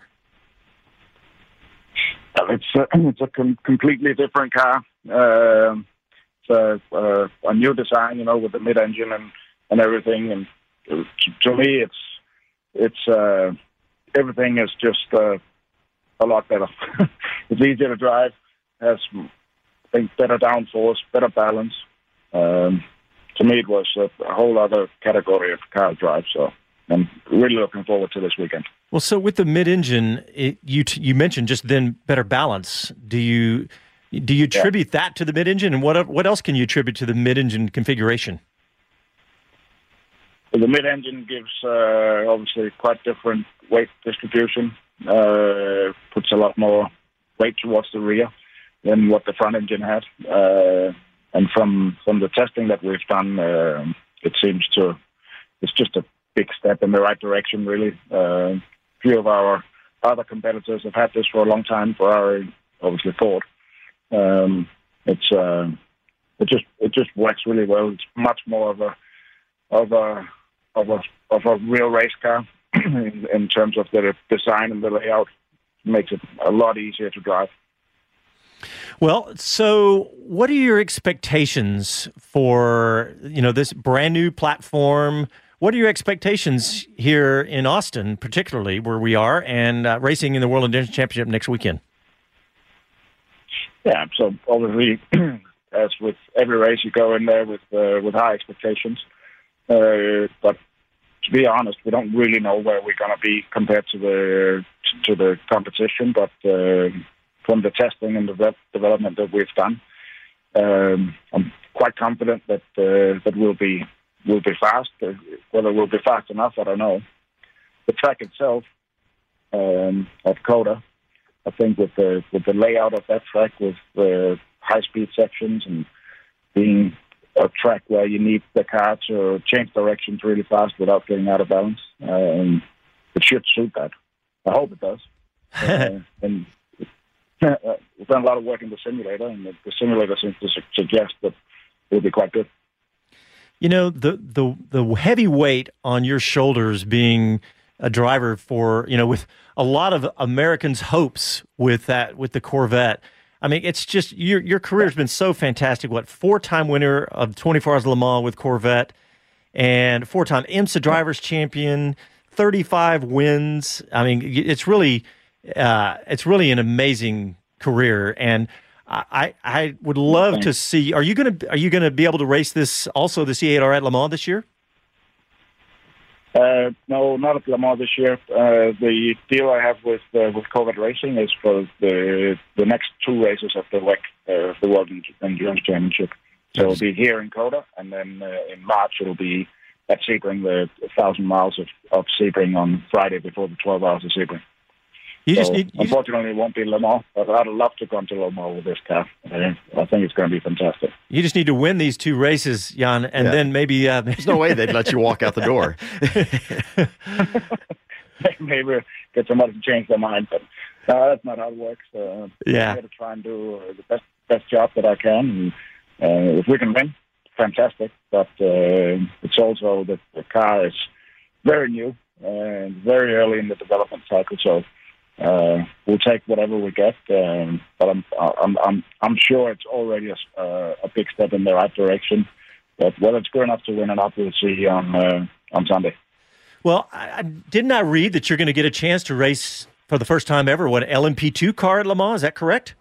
It's a, it's a com- completely different car. Uh, it's a, uh, a new design, you know, with the mid-engine and, and everything. And to, to me, it's it's uh, everything is just uh, a lot better. It's easier to drive, has I think better downforce, better balance. Um, to me, it was a, a whole other category of car to drive. So I'm really looking forward to this weekend. Well, so with the mid-engine, it, you t- you mentioned just then better balance. Do you do you attribute yeah. that to the mid-engine, and what what else can you attribute to the mid-engine configuration? Well, the mid-engine gives uh, obviously quite different weight distribution. Uh, puts a lot more weight towards the rear than what the front engine had. Uh, and from from the testing that we've done, uh, it seems to it's just a big step in the right direction, really. Uh, few of our other competitors have had this for a long time. Ferrari, obviously Ford. Um, it's uh, it just it just works really well. It's much more of a of a of a of a real race car. in, in terms of the design and the layout. It makes it a lot easier to drive. Well, so what are your expectations for, you know, this brand new platform? What are your expectations here in Austin, particularly where we are, and uh, racing in the World Endurance Championship next weekend? Yeah, so obviously, as with every race, you go in there with uh, with high expectations. Uh, but to be honest, we don't really know where we're going to be compared to the to the competition. But uh, from the testing and the development that we've done, um, I'm quite confident that uh, that we'll be we'll be fast. Whether we'll be fast enough, I don't know. The track itself um, at COTA, I think with the with the layout of that track, with the high speed sections and being a track where you need the car to change directions really fast without getting out of balance, um, it should suit that. I hope it does. uh, and uh, we've done a lot of work in the simulator, and the, the simulator seems to su- suggest that it'll be quite good. You know, the the the heavy weight on your shoulders, being a driver for, you know, with a lot of Americans' hopes with that, with the Corvette. I mean, it's just, your your career has been so fantastic. What, four-time winner of twenty-four Hours of Le Mans with Corvette, and four-time IMSA Drivers Champion, thirty-five wins. I mean, it's really, uh, it's really an amazing career. And I, I would love to see. Are you gonna Are you gonna be able to race this also the C eight R at Le Mans this year? Uh, no, not at Le Mans this year. Uh, the deal I have with uh, with Corvette Racing is for the the next two races of the W E C, uh, the World Endurance Championship. So it'll be here in COTA, and then uh, in March it'll be at Sebring, the thousand miles of, of Sebring on Friday before the twelve hours of Sebring. You so just need, you unfortunately, just, it won't be Le Mans, but I'd love to come to Le Mans with this car. Uh, I think it's going to be fantastic. You just need to win these two races, Jan, and yeah. then maybe... Uh, There's no way they'd let you walk out the door. Maybe get somebody to change their mind, but uh, that's not how it works. Uh, yeah. I'm going to try and do uh, the best best job that I can. And uh, if we can win, fantastic. But uh, it's also that the car is very new and very early in the development cycle, so Uh, we'll take whatever we get, um, but I'm, I'm, I'm, I'm sure it's already a, uh, a big step in the right direction. But whether it's good enough to win or not, we'll see on uh, on Sunday. Well, I, I, didn't I read that you're going to get a chance to race for the first time ever what, an L M P two car at Le Mans? Is that correct?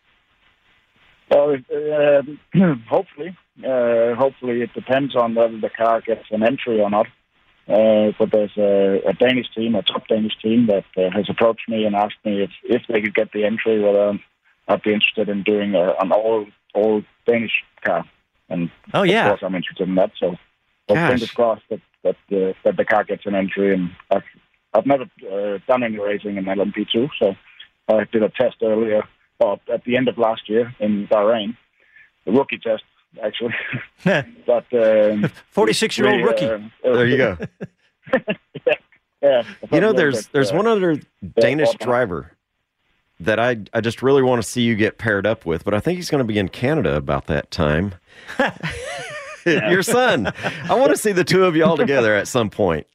Well, uh, hopefully, uh, hopefully it depends on whether the car gets an entry or not. Uh, but there's a, a Danish team, a top Danish team, that uh, has approached me and asked me if, if they could get the entry, whether I'd be interested in doing a, an all all Danish car. And oh yeah, of course I'm interested in that. So, so fingers crossed that that, uh, that the car gets an entry. And I've I've never uh, done any racing in L M P two, so I did a test earlier, or at the end of last year in Bahrain, the rookie test. Actually, but um, forty-six-year-old we, rookie. Uh, there you go. yeah, yeah. You know, there's bit, there's uh, one other Danish driver that I I just really want to see you get paired up with, but I think he's going to be in Canada about that time. Your son. I want to see the two of you all together at some point.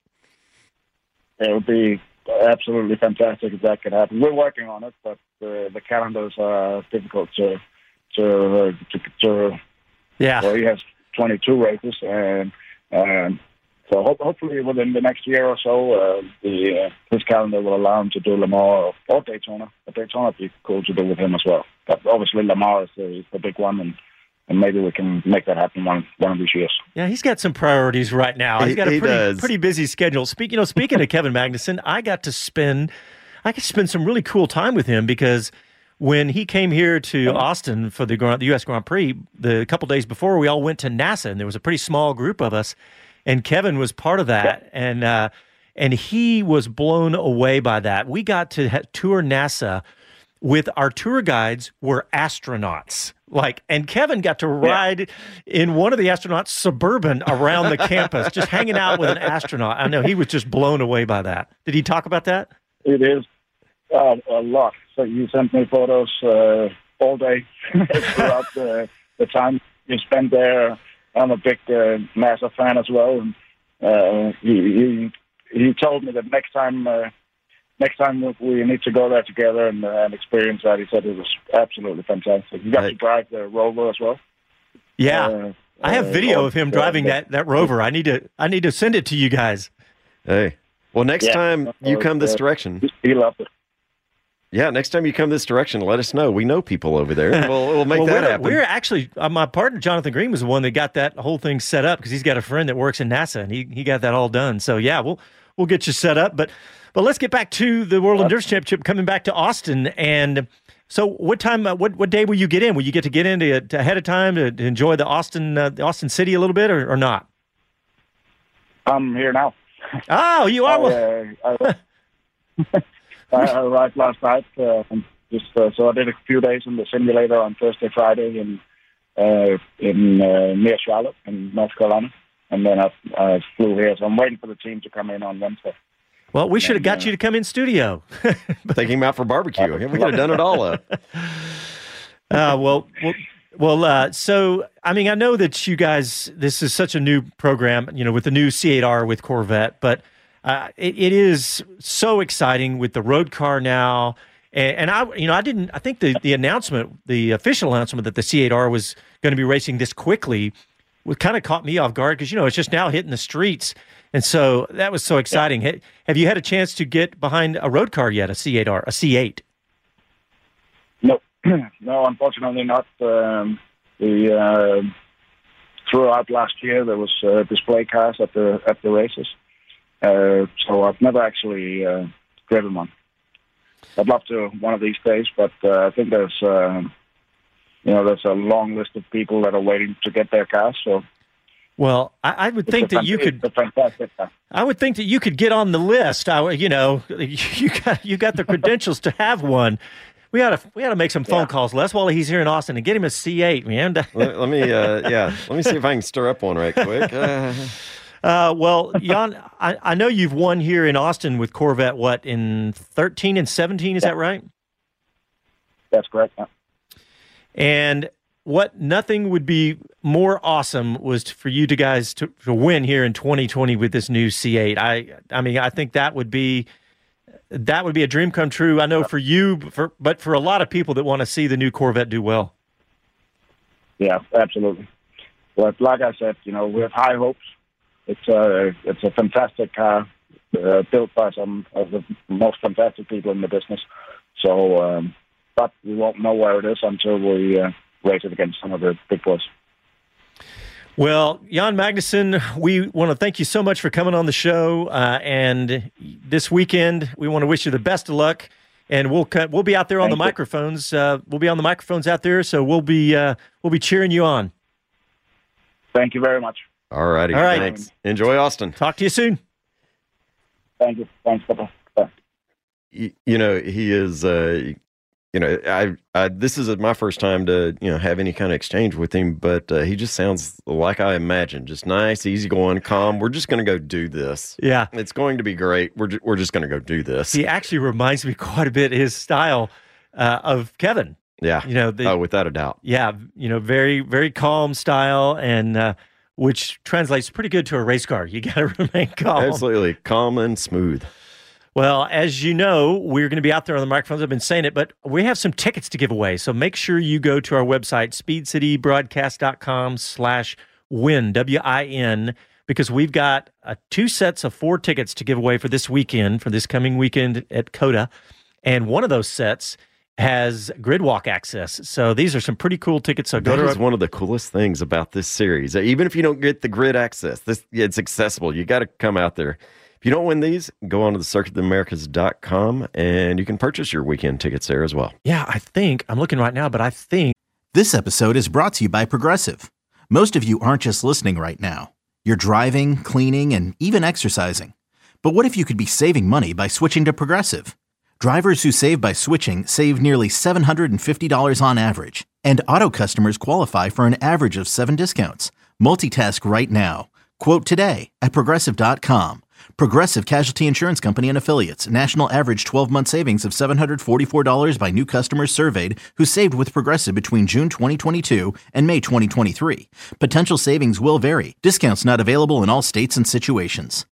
It would be absolutely fantastic if that could happen. We're working on it, but uh, the calendars are difficult to to uh, to. to Yeah. Well, he has twenty-two races, and um, so ho- hopefully within the next year or so, uh, the uh, his calendar will allow him to do Le Mans or, or Daytona. But Daytona would be cool to do with him as well. But obviously Le Mans is the, is the big one, and, and maybe we can make that happen one one of these years. Yeah, he's got some priorities right now. He's got a he pretty does. pretty busy schedule. Speak, you know, speaking of Kevin Magnussen, I got to spend I got to spend some really cool time with him because when he came here to Austin for the, the U S Grand Prix, the couple days before, we all went to NASA, and there was a pretty small group of us, and Kevin was part of that, yeah. and uh, and he was blown away by that. We got to ha- tour NASA with our tour guides were astronauts, like, and Kevin got to ride yeah. in one of the astronauts' Suburban around the campus, just hanging out with an astronaut. I know he was just blown away by that. Did he talk about that? It is. Uh, a lot. So you sent me photos uh, all day throughout the, the time you spent there. I'm a big uh, NASA fan as well. And, uh, he, he he told me that next time, uh, next time we need to go there together and, uh, and experience that. He said it was absolutely fantastic. You got Hey. to drive the Rover as well. Yeah, Uh, I have uh, video well, of him yeah, driving but- that that Rover. I need to I need to send it to you guys. Hey, well, next Yeah. time you Uh, come this uh, direction, He loved it. yeah, next time you come this direction, let us know. We know people over there. and We'll, we'll make well, that we're, happen. We're actually uh, my partner Jonathan Green was the one that got that whole thing set up because he's got a friend that works in NASA and he he got that all done. So yeah, we'll we'll get you set up. But but let's get back to the World Endurance Championship coming back to Austin. And so what time? Uh, what what day will you get in? Will you get to get in to, to ahead of time to, to enjoy the Austin uh, the Austin city a little bit or, or not? I'm here now. Oh, you are. I, uh, I, I arrived last night. Uh, and just uh, so I did a few days in the simulator on Thursday, Friday in uh, in uh, near Charlotte in North Carolina, and then I, I flew here. So I'm waiting for the team to come in on Wednesday. Well, we should have got you to come in studio. Taking him out for barbecue. We could have done it all up. Uh, well, well, well. Uh, so, I mean, I know that you guys. This is such a new program, you know, with the new C eight R with Corvette, but uh, it, it is so exciting with the road car now. And, and I, you know, I didn't. I think the the announcement, the official announcement that the C eight R was going to be racing this quickly, was kind of caught me off guard because you know it's just now hitting the streets, and so that was so exciting. Yeah. Have you had a chance to get behind a road car yet? A C eight R, a C eight? No, no, unfortunately not. Um, the uh, throughout last year there was uh, display cars at the at the races, uh, so I've never actually uh, driven one. I'd love to one of these days, but uh, I think there's uh, you know there's a long list of people that are waiting to get their cars. So, well, I, I would think that you could. Fantastic car. I would think that you could get on the list. I, you know, you got you got the credentials to have one. We got to we got to make some phone yeah. calls, Les, while he's here in Austin, and get him a C eight, man. let, let me, uh, yeah, let me see if I can stir up one right quick. Uh... Uh, well, Jan, I, I know you've won here in Austin with Corvette. What, in thirteen and seventeen? Is yeah. that right? That's correct. Yeah. And what nothing would be more awesome was to, for you to guys to, to win here in twenty twenty with this new C eight. I I mean, I think that would be that would be a dream come true. I know for you, for but for a lot of people that want to see the new Corvette do well. Yeah, absolutely. But like I said, you know, we have high hopes. It's a it's a fantastic car uh, built by some of the most fantastic people in the business. So, um, but we won't know where it is until we uh, race it against some of the big boys. Well, Jan Magnussen, we want to thank you so much for coming on the show. Uh, and this weekend, we want to wish you the best of luck. And we'll cut, we'll be out there on thank the you. microphones. Uh, we'll be on the microphones out there, so we'll be uh, we'll be cheering you on. Thank you very much. All righty. All right. Thanks. Enjoy Austin. Talk to you soon. Thank you. Thanks. Bye-bye. You, you know, he is, uh, you know, I, I, this is my first time to, you know, have any kind of exchange with him, but uh, he just sounds like I imagined. Just nice, easygoing, calm. We're just going to go do this. Yeah. It's going to be great. We're, ju- we're just going to go do this. He actually reminds me quite a bit his style uh, of Kevin. Yeah. You know, the, oh, without a doubt. Yeah. You know, very, very calm style and, uh, which translates pretty good to a race car. You got to remain calm. Absolutely. Calm and smooth. Well, as you know, we're going to be out there on the microphones. I've been saying it, but we have some tickets to give away. So make sure you go to our website, speedcitybroadcast.com slash win, W I N, because we've got uh, two sets of four tickets to give away for this weekend, for this coming weekend at COTA. And one of those sets has grid walk access. So these are some pretty cool tickets. So go that to is our- one of the coolest things about this series. Even if you don't get the grid access, this it's accessible. You got to come out there. If you don't win these, go on to the circuit of the americas dot com and you can purchase your weekend tickets there as well. Yeah, I think, I'm looking right now, but I think. This episode is brought to you by Progressive. Most of you aren't just listening right now. You're driving, cleaning, and even exercising. But what if you could be saving money by switching to Progressive? Drivers who save by switching save nearly seven hundred fifty dollars on average. And auto customers qualify for an average of seven discounts. Multitask right now. Quote today at Progressive dot com. Progressive Casualty Insurance Company and Affiliates. National average twelve-month savings of seven hundred forty-four dollars by new customers surveyed who saved with Progressive between June twenty twenty-two and May twenty twenty-three. Potential savings will vary. Discounts not available in all states and situations.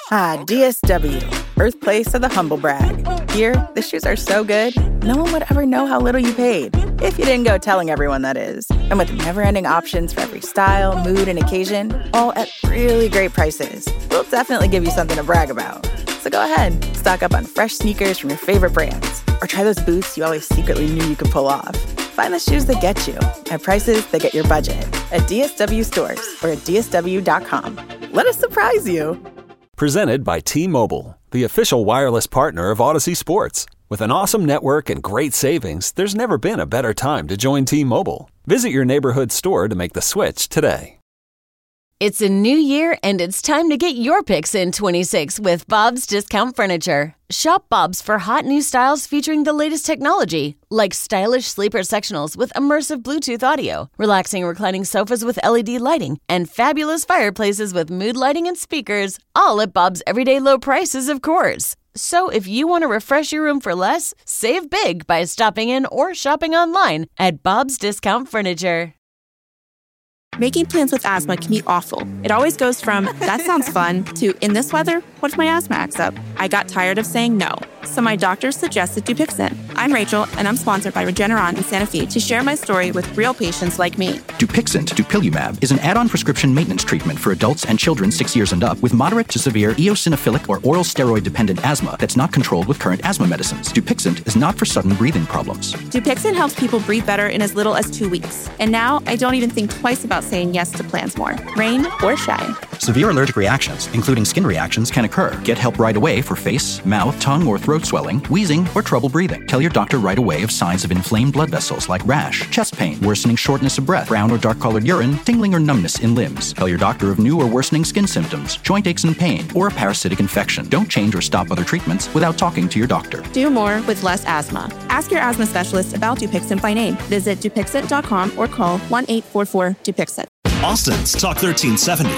Ah, D S W, birthplace of the humble brag. Here, the shoes are so good, no one would ever know how little you paid. If you didn't go telling everyone, that is. And with never-ending options for every style, mood, and occasion, all at really great prices, we'll definitely give you something to brag about. So go ahead, stock up on fresh sneakers from your favorite brands, or try those boots you always secretly knew you could pull off. Find the shoes that get you at prices that get your budget at D S W stores or at D S W dot com. Let us surprise you. Presented by T-Mobile, the official wireless partner of Odyssey Sports. With an awesome network and great savings, there's never been a better time to join T-Mobile. Visit your neighborhood store to make the switch today. It's a new year, and it's time to get your picks in twenty-six with Bob's Discount Furniture. Shop Bob's for hot new styles featuring the latest technology, like stylish sleeper sectionals with immersive Bluetooth audio, relaxing reclining sofas with L E D lighting, and fabulous fireplaces with mood lighting and speakers, all at Bob's everyday low prices, of course. So if you want to refresh your room for less, save big by stopping in or shopping online at Bob's Discount Furniture. Making plans with asthma can be awful. It always goes from, that sounds fun, to, in this weather, what if my asthma acts up? I got tired of saying no, so my doctor suggested Dupixent. I'm Rachel, and I'm sponsored by Regeneron in Santa Fe to share my story with real patients like me. Dupixent, dupilumab, is an add-on prescription maintenance treatment for adults and children six years and up with moderate to severe eosinophilic or oral steroid-dependent asthma that's not controlled with current asthma medicines. Dupixent is not for sudden breathing problems. Dupixent helps people breathe better in as little as two weeks. And now, I don't even think twice about saying yes to plans more, rain or shine. Severe allergic reactions, including skin reactions, can occur. Get help right away for face, mouth, tongue, or throat swelling, wheezing, or trouble breathing. Tell your doctor right away of signs of inflamed blood vessels like rash, chest pain, worsening shortness of breath, brown or dark-colored urine, tingling or numbness in limbs. Tell your doctor of new or worsening skin symptoms, joint aches and pain, or a parasitic infection. Don't change or stop other treatments without talking to your doctor. Do more with less asthma. Ask your asthma specialist about Dupixent by name. Visit Dupixent dot com or call one eight four four Dupixent. Austin's Talk thirteen seventy.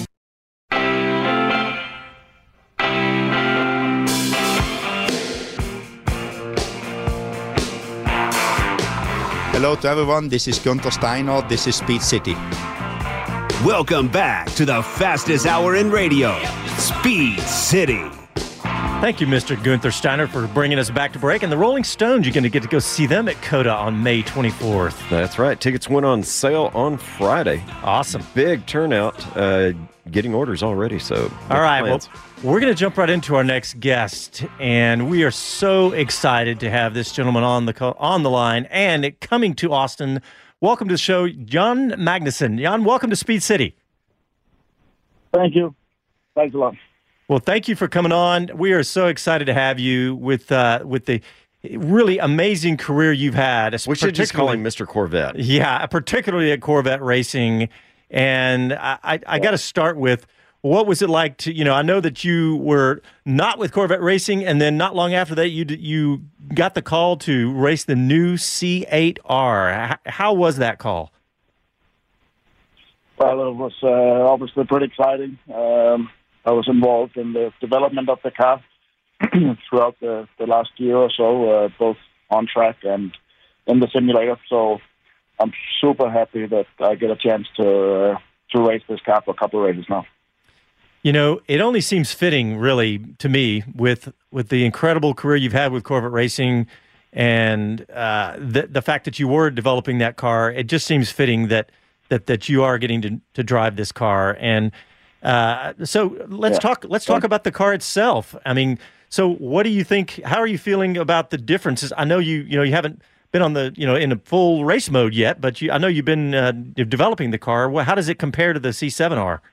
Hello to everyone, this is Gunther Steiner, this is Speed City. Welcome back to the fastest hour in radio, Speed City. Thank you, Mister Gunther Steiner, for bringing us back to break. And the Rolling Stones, you're going to get to go see them at COTA on May twenty-fourth. That's right. Tickets went on sale on Friday. Awesome. Big turnout. Uh, getting orders already, so. All right. Well, we're going to jump right into our next guest. And we are so excited to have this gentleman on the co- on the line and coming to Austin. Welcome to the show, Jan Magnuson. Jan, welcome to Speed City. Thank you. Thanks a lot. Well, thank you for coming on. We are so excited to have you with uh, with the really amazing career you've had. We should just call him Mister Corvette. Yeah, particularly at Corvette Racing. And I, I, I got to start with, what was it like to, you know, I know that you were not with Corvette Racing, and then not long after that, you you got the call to race the new C eight R. How was that call? Well, it was uh, obviously pretty exciting. Um, I was involved in the development of the car throughout the, the last year or so, uh, both on track and in the simulator. So I'm super happy that I get a chance to uh, to race this car for a couple of races now. You know, it only seems fitting, really, to me, with with the incredible career you've had with Corvette Racing and uh, the the fact that you were developing that car. It just seems fitting that that that you are getting to to drive this car. And uh, so let's yeah. talk. Let's talk about the car itself. I mean, so what do you think? How are you feeling about the differences? I know you you know you haven't been on the you know in a full race mode yet, but you, I know you've been uh, developing the car. Well, how does it compare to the C seven R?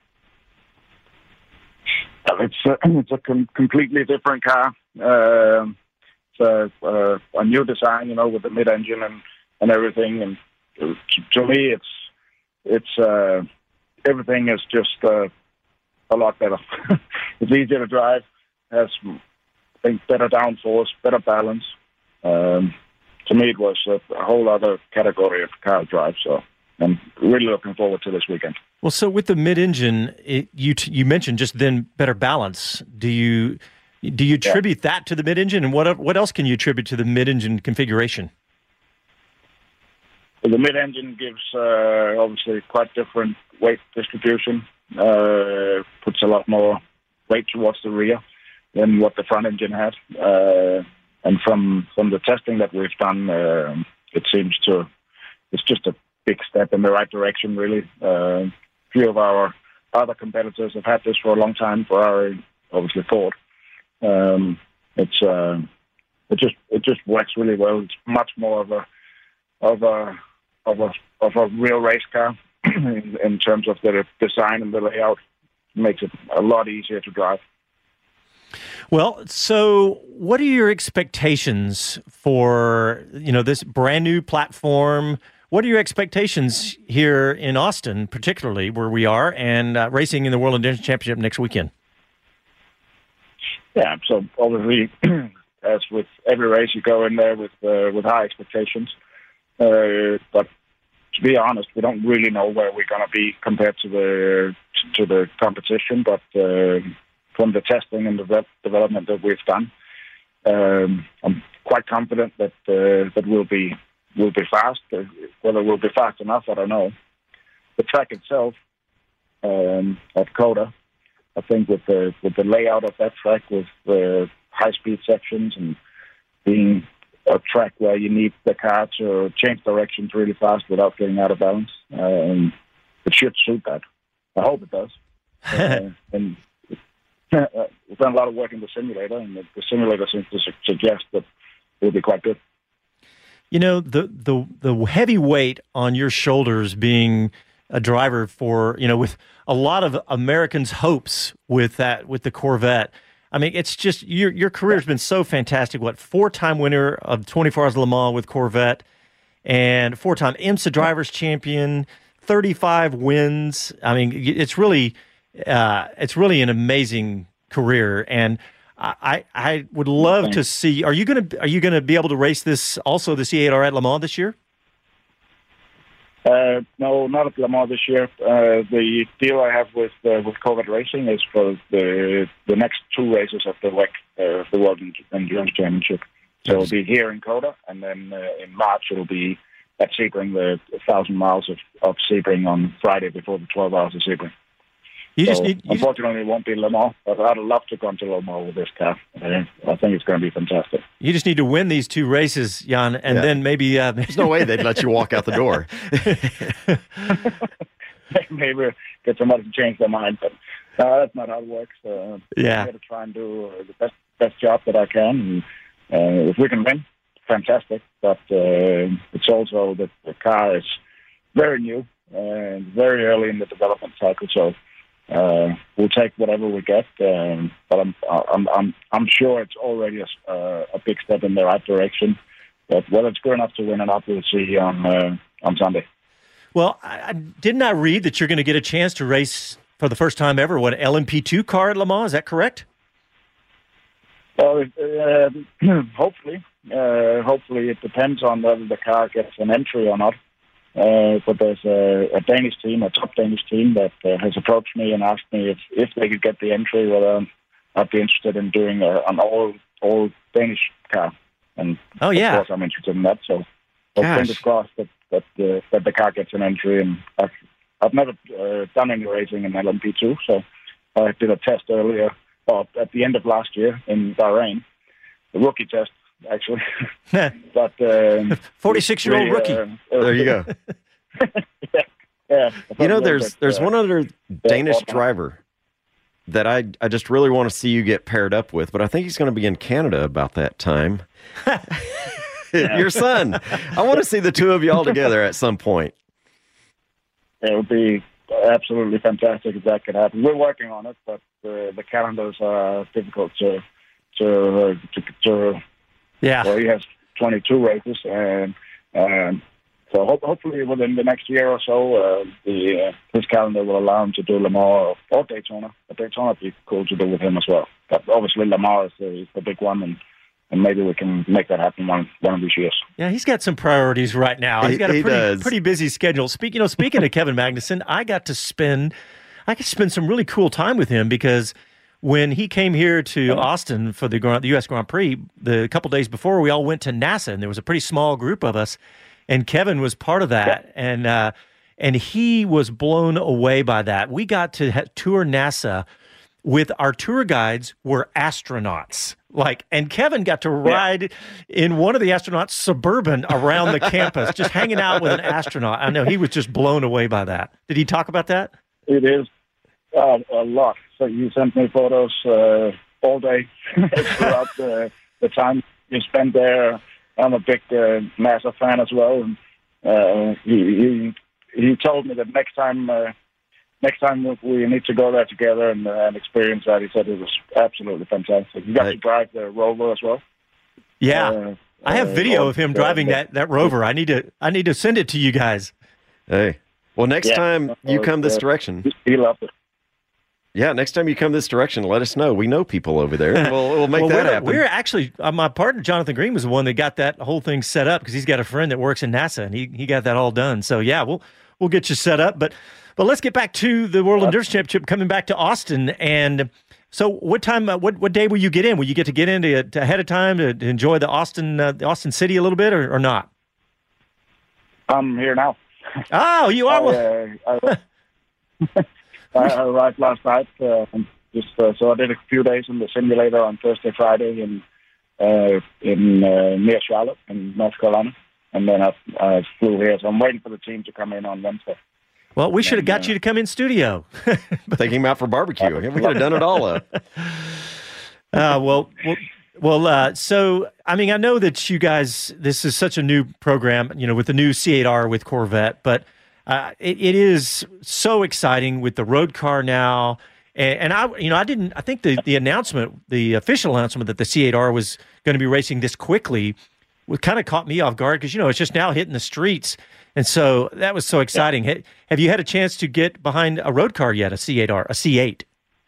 It's a, it's a com- completely different car. Uh, it's a, uh, a new design, you know, with the mid-engine and, and everything. And to me, it's it's uh, everything is just uh, a lot better. It's easier to drive, has I think better downforce, better balance. Um, to me, it was a, a whole other category of car drive. So I'm really looking forward to this weekend. Well, so with the mid-engine, it, you t- you mentioned just then better balance. Do you do you attribute yeah. that to the mid-engine, and what what else can you attribute to the mid-engine configuration? Well, the mid-engine gives uh, obviously quite different weight distribution. Uh, puts a lot more weight towards the rear than what the front engine had. Uh, and from from the testing that we've done, uh, it seems to it's just a big step in the right direction. Really, uh, a few of our other competitors have had this for a long time. Ferrari, obviously Ford. Um, it's uh, it just it just works really well. It's much more of a of a of a of a real race car in, in terms of the design and the layout. It makes it a lot easier to drive. Well, so what are your expectations for, you know, this brand new platform? What are your expectations here in Austin, particularly where we are, and uh, racing in the World Endurance Championship next weekend? Yeah, so obviously, as with every race, you go in there with uh, with high expectations. Uh, but to be honest, we don't really know where we're going to be compared to the to the competition. But uh, from the testing and the development that we've done, um, I'm quite confident that uh, that we'll be we'll be fast. Whether we'll be fast enough, I don't know. The track itself um, at COTA, I think with the with the layout of that track, with the high speed sections and being a track where you need the car to change directions really fast without getting out of balance, um, it should suit that. I hope it does. uh, and uh, we've done a lot of work in the simulator, and the, the simulator seems to su- suggest that it'll be quite good. You know, the the the heavy weight on your shoulders, being a driver for, you know, with a lot of Americans' hopes with that, with the Corvette. I mean, it's just, your your career's been so fantastic. What, four-time winner of twenty-four Hours of Le Mans with Corvette, and four-time IMSA Drivers Champion, thirty-five wins. I mean, it's really, uh, it's really an amazing career. And I, I would love to see. Are you gonna Are you gonna be able to race this also the C eight R at Le Mans this year? Uh, no, not at Le Mans this year. Uh, the deal I have with uh, with Corvette Racing is for the the next two races of the W E C, uh, the World Endurance Championship. So it'll be here in COTA, and then uh, in March it'll be at Sebring, the thousand miles of, of Sebring on Friday before the twelve hours of Sebring. You so just need, you unfortunately, it won't be Le Mans, but I'd love to come to Le Mans with this car. Uh, I think it's going to be fantastic. You just need to win these two races, Jan, and Yeah. then maybe... Uh, There's no way they'd let you walk out the door. Maybe get somebody to change their mind, but uh, that's not how it works. Uh, Yeah. I'm going to try and do uh, the best best job that I can. And, uh, if we can win, fantastic. But uh, it's also that the car is very new and very early in the development cycle, so uh, we'll take whatever we get. Um, but I'm I'm I'm I'm sure it's already a, uh, a big step in the right direction. But whether it's good enough to win or not, we'll see on uh, on Sunday. Well, I, I didn't I read that you're going to get a chance to race for the first time ever, what, L M P two car at Le Mans? Is that correct? Well, uh, hopefully. Uh, hopefully it depends on whether the car gets an entry or not. Uh, but there's a, a Danish team, a top Danish team, that uh, has approached me and asked me if, if they could get the entry, whether I'd be interested in doing a, an all all Danish car. And oh yeah, of course I'm interested in that. So, so fingers crossed that that, uh, that the car gets an entry. And I've I've never uh, done any racing in L M P two, so I did a test earlier, or at the end of last year in Bahrain, the rookie test actually. But um, forty-six-year-old really, rookie. Uh, There you go. yeah, yeah. You know, there's Bit, there's uh, one other Danish awesome. driver that I I just really want to see you get paired up with, but I think he's going to be in Canada about that time. Your son. I want to see the two of you all together at some point. It would be absolutely fantastic if that could happen. We're working on it, but uh, the calendars are difficult to to uh, to, to yeah. Well, he has twenty-two races, and um, so ho- hopefully within the next year or so, uh, the uh, his calendar will allow him to do Le Mans or, or Daytona. But Daytona would be cool to do with him as well. But obviously Le Mans is the, is the big one, and. And maybe we can make that happen one one of these years. Yeah, he's got some priorities right now. He's got a He- he pretty does. pretty busy schedule. Speak, you know, speaking of Kevin Magnussen, I got to spend I got to spend some really cool time with him because when he came here to Austin for the, Grand, the U S Grand Prix, the couple days before, we all went to NASA, and there was a pretty small group of us, and Kevin was part of that, and uh, and he was blown away by that. We got to ha- tour NASA with our tour guides were astronauts. Like, and Kevin got to ride yeah. in one of the astronauts' Suburban around the campus, just hanging out with an astronaut. I know he was just blown away by that. Did he talk about that? It is uh, a lot. So you sent me photos uh, all day throughout the, the time you spent there. I'm a big uh, NASA fan as well. And, uh, he, he he told me that next time. Uh, Next time we need to go there together and, uh, and experience that. He said it was absolutely fantastic. You got right. to drive the Rover as well. Yeah, uh, I have video uh, of him driving uh, that, that Rover. I need to I need to send it to you guys. Hey, well, next yeah. time you come this direction, he loved it. Yeah, next time you come this direction, let us know. We know people over there. We'll, we'll make well, that we're, happen. We're actually uh, my partner Jonathan Green was the one that got that whole thing set up because he's got a friend that works in NASA and he he got that all done. So yeah, we'll we'll get you set up, but. But let's get back to the World Endurance Championship coming back to Austin. And so what time, uh, what what day will you get in? Will you get to get in to, to ahead of time to, to enjoy the Austin uh, the Austin city a little bit or, or not? I'm here now. Oh, you are? I, uh, I, I arrived last night. Uh, just uh, So I did a few days in the simulator on Thursday, Friday in, uh, in uh, near Charlotte in North Carolina. And then I, I flew here. So I'm waiting for the team to come in on Wednesday. Well, we should have got you to come in studio. Take him out for barbecue. We could have done it all up. Uh, well, well, well uh, so, I mean, I know that you guys, this is such a new program, you know, with the new C eight R with Corvette, but uh, it, it is so exciting with the road car now. And, and I, you know, I didn't, I think the, the announcement, the official announcement that the C eight R was going to be racing this quickly what kind of caught me off guard because, you know, it's just now hitting the streets. And so that was so exciting. Yeah. Have you had a chance to get behind a road car yet, a C eight R, a C eight?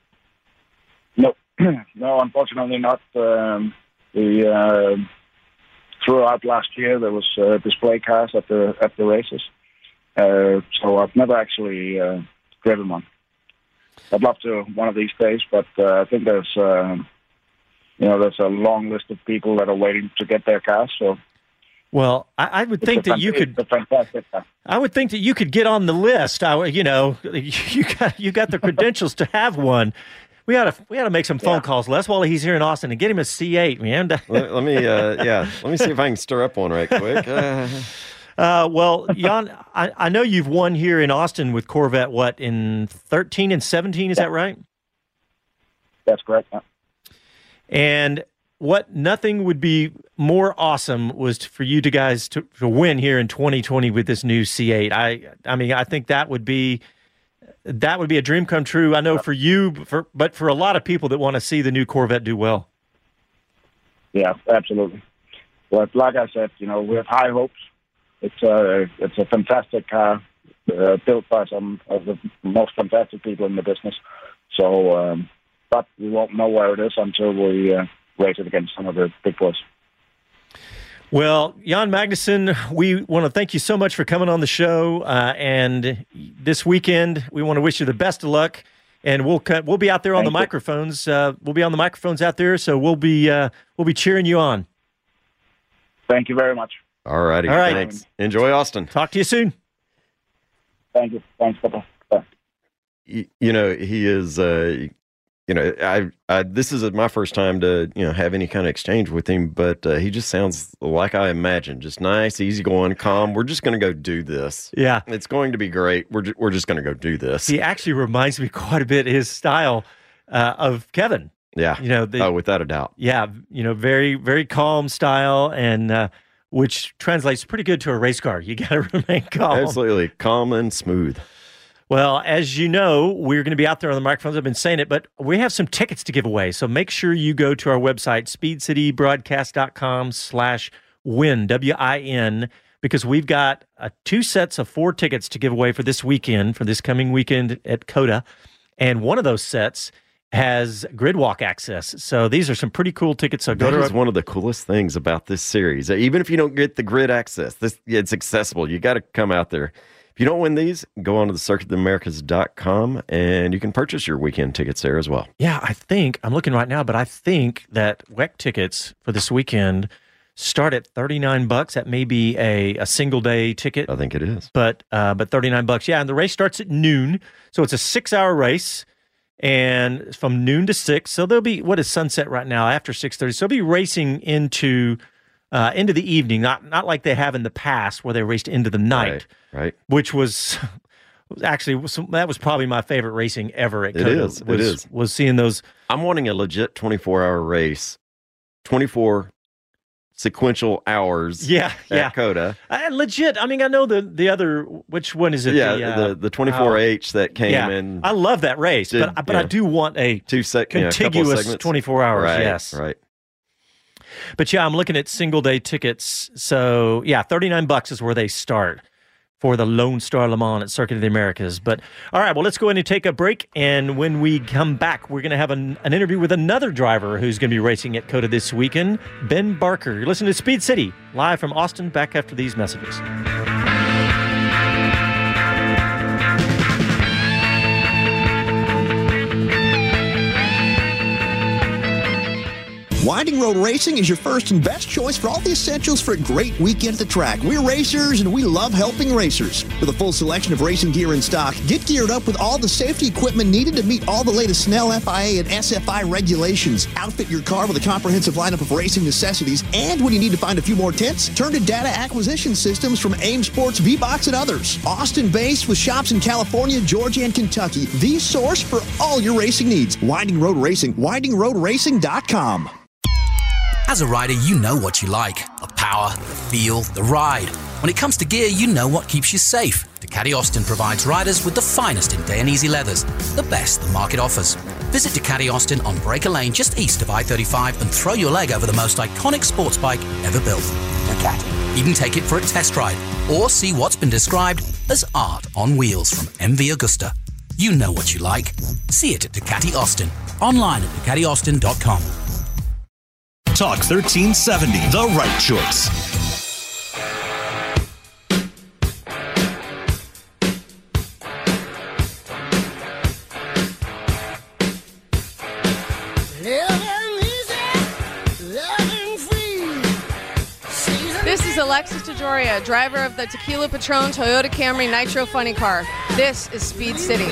No, no, unfortunately not. Um, the uh, throughout last year there was uh, display cars at the at the races, uh, so I've never actually uh, driven one. I'd love to one of these days, but uh, I think there's uh, you know there's a long list of people that are waiting to get their cars. So. Well, I, I would think that you could. I would think that you could get on the list. I, you know, you got you got the credentials to have one. We ought to we ought to make some phone yeah. calls, Les, while he's here in Austin, and get him a C eight, man. let, let me, uh, yeah, let me see if I can stir up one right quick. Uh, uh, well, Jan, I, I know you've won here in Austin with Corvette. What in thirteen and seventeen? Is yeah. that right? That's correct. Yeah. And. What nothing would be more awesome was to, for you to guys to, to win here in twenty twenty with this new C eight. I I mean I think that would be that would be a dream come true. I know for you, for, but for a lot of people that want to see the new Corvette do well. Yeah, absolutely. But like I said, you know, we have high hopes. It's a it's a fantastic car uh, built by some of the most fantastic people in the business. So, um, but we won't know where it is until we. Uh, rated against some of the big boys. Well, Jan Magnussen, we want to thank you so much for coming on the show. Uh, and this weekend, we want to wish you the best of luck. And we'll cut, we'll be out there on thank the you. microphones. Uh, we'll be on the microphones out there, so we'll be uh, we'll be cheering you on. Thank you very much. All righty. All right. Thanks. Enjoy Austin. Talk to you soon. Thank you. Thanks, Papa. Bye. You, you know, he is. Uh, You know, I, I this is my first time to, you know, have any kind of exchange with him, but uh, he just sounds like I imagined, just nice, easygoing, calm. We're just going to go do this. Yeah. It's going to be great. We're, ju- we're just going to go do this. He actually reminds me quite a bit his style uh, of Kevin. Yeah. You know, the, oh, without a doubt. Yeah. You know, very, very calm style, and uh, which translates pretty good to a race car. You got to remain calm. Absolutely. Calm and smooth. Well, as you know, we're going to be out there on the microphones. I've been saying it, but we have some tickets to give away. So make sure you go to our website, speedcitybroadcast.com slash win, W I N, because we've got uh, two sets of four tickets to give away for this weekend, for this coming weekend at COTA. And one of those sets has grid walk access. So these are some pretty cool tickets. So go that to is our- one of the coolest things about this series. Even if you don't get the grid access, this it's accessible. You got to come out there. If you don't win these, go on to the circuit of the americas dot com and you can purchase your weekend tickets there as well. Yeah, I think, I'm looking right now, but I think that W E C tickets for this weekend start at thirty-nine bucks. That may be a, a single day ticket. I think it is. But uh, but thirty-nine bucks. Yeah, and the race starts at noon. So it's a six hour race. and from noon to six. So they'll be, what is sunset right now? After six thirty. So they'll be racing into uh, into the evening, not not like they have in the past where they raced into the night, right? right. Which was actually that was probably my favorite racing ever at COTA. It is. Was, it is. Was seeing those. I'm wanting a legit twenty-four hour race, twenty-four sequential hours. Yeah, at yeah. COTA. Uh, legit. I mean, I know the the other. Which one is it? Yeah, the uh, the, the twenty-four H that came yeah, in. I love that race, did, but but I do want a two sec- contiguous yeah, twenty-four hours. Right, yes, right. But yeah, I'm looking at single day tickets. So yeah, thirty-nine bucks is where they start for the Lone Star Le Mans at Circuit of the Americas. But all right, well, let's go ahead and take a break. And when we come back, we're going to have an, an interview with another driver who's going to be racing at COTA this weekend, Ben Barker. You're listening to Speed City, live from Austin, back after these messages. Winding Road Racing is your first and best choice for all the essentials for a great weekend at the track. We're racers, and we love helping racers. With a full selection of racing gear in stock, get geared up with all the safety equipment needed to meet all the latest Snell F I A and S F I regulations. Outfit your car with a comprehensive lineup of racing necessities, and when you need to find a few more tents, turn to data acquisition systems from AIM Sports, V-Box, and others. Austin-based with shops in California, Georgia, and Kentucky. The source for all your racing needs. Winding Road Racing. winding road racing dot com. As a rider, you know what you like. The power, the feel, the ride. When it comes to gear, you know what keeps you safe. Ducati Austin provides riders with the finest in Dainese leathers, the best the market offers. Visit Ducati Austin on Breaker Lane just east of I thirty-five and throw your leg over the most iconic sports bike ever built. Ducati. Even take it for a test ride or see what's been described as art on wheels from M V Agusta. You know what you like. See it at Ducati Austin. Online at ducati austin dot com. Talk thirteen seventy, the right choice. This is Alexis DeJoria, driver of the Tequila Patron Toyota Camry Nitro Funny Car. This is Speed City.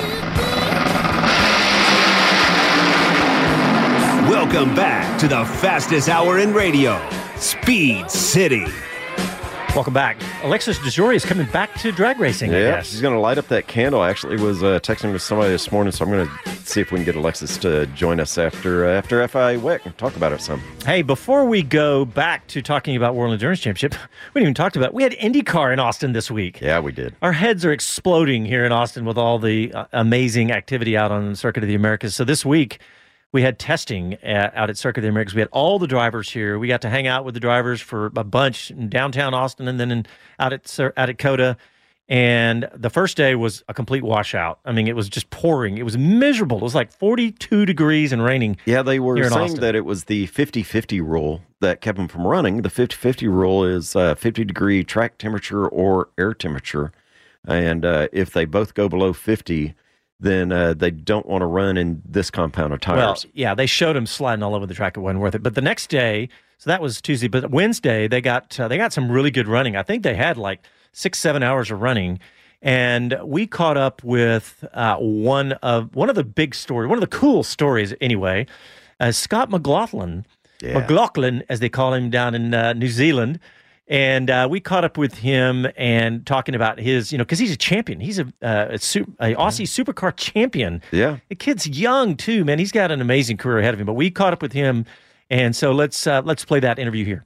Welcome back to the fastest hour in radio, Speed City. Welcome back. Alexis DeJoria is coming back to drag racing, I Yeah, guess. she's going to light up that candle. I actually was uh, texting with somebody this morning, so I'm going to see if we can get Alexis to join us after uh, after F I A W E C and talk about it some. Hey, before we go back to talking about World Endurance Championship, we didn't even talk about, we had IndyCar in Austin this week. Yeah, we did. Our heads are exploding here in Austin with all the uh, amazing activity out on the Circuit of the Americas. So this week, we had testing at, out at Circuit of the Americas. We had all the drivers here. We got to hang out with the drivers for a bunch in downtown Austin and then in, out at out at COTA. And the first day was a complete washout. I mean, it was just pouring. It was miserable. It was like forty-two degrees and raining. Yeah, they were saying Austin. that it was the fifty-fifty rule that kept them from running. The fifty-fifty rule is uh, fifty degree track temperature or air temperature. And uh, if they both go below fifty, then uh, they don't want to run in this compound of tires. Well, yeah, they showed them sliding all over the track. It wasn't worth it. But the next day, so that was Tuesday, but Wednesday, they got uh, they got some really good running. I think they had like six, seven hours of running. And we caught up with uh, one of one of the big stories, one of the cool stories anyway, uh, Scott McLaughlin, Yeah. McLaughlin, as they call him down in uh, New Zealand. And uh, we caught up with him and talking about his, you know, because he's a champion. He's a, uh, a, su- a Aussie supercar champion. Yeah. The kid's young too, man. He's got an amazing career ahead of him. But we caught up with him, and so let's uh, let's play that interview here.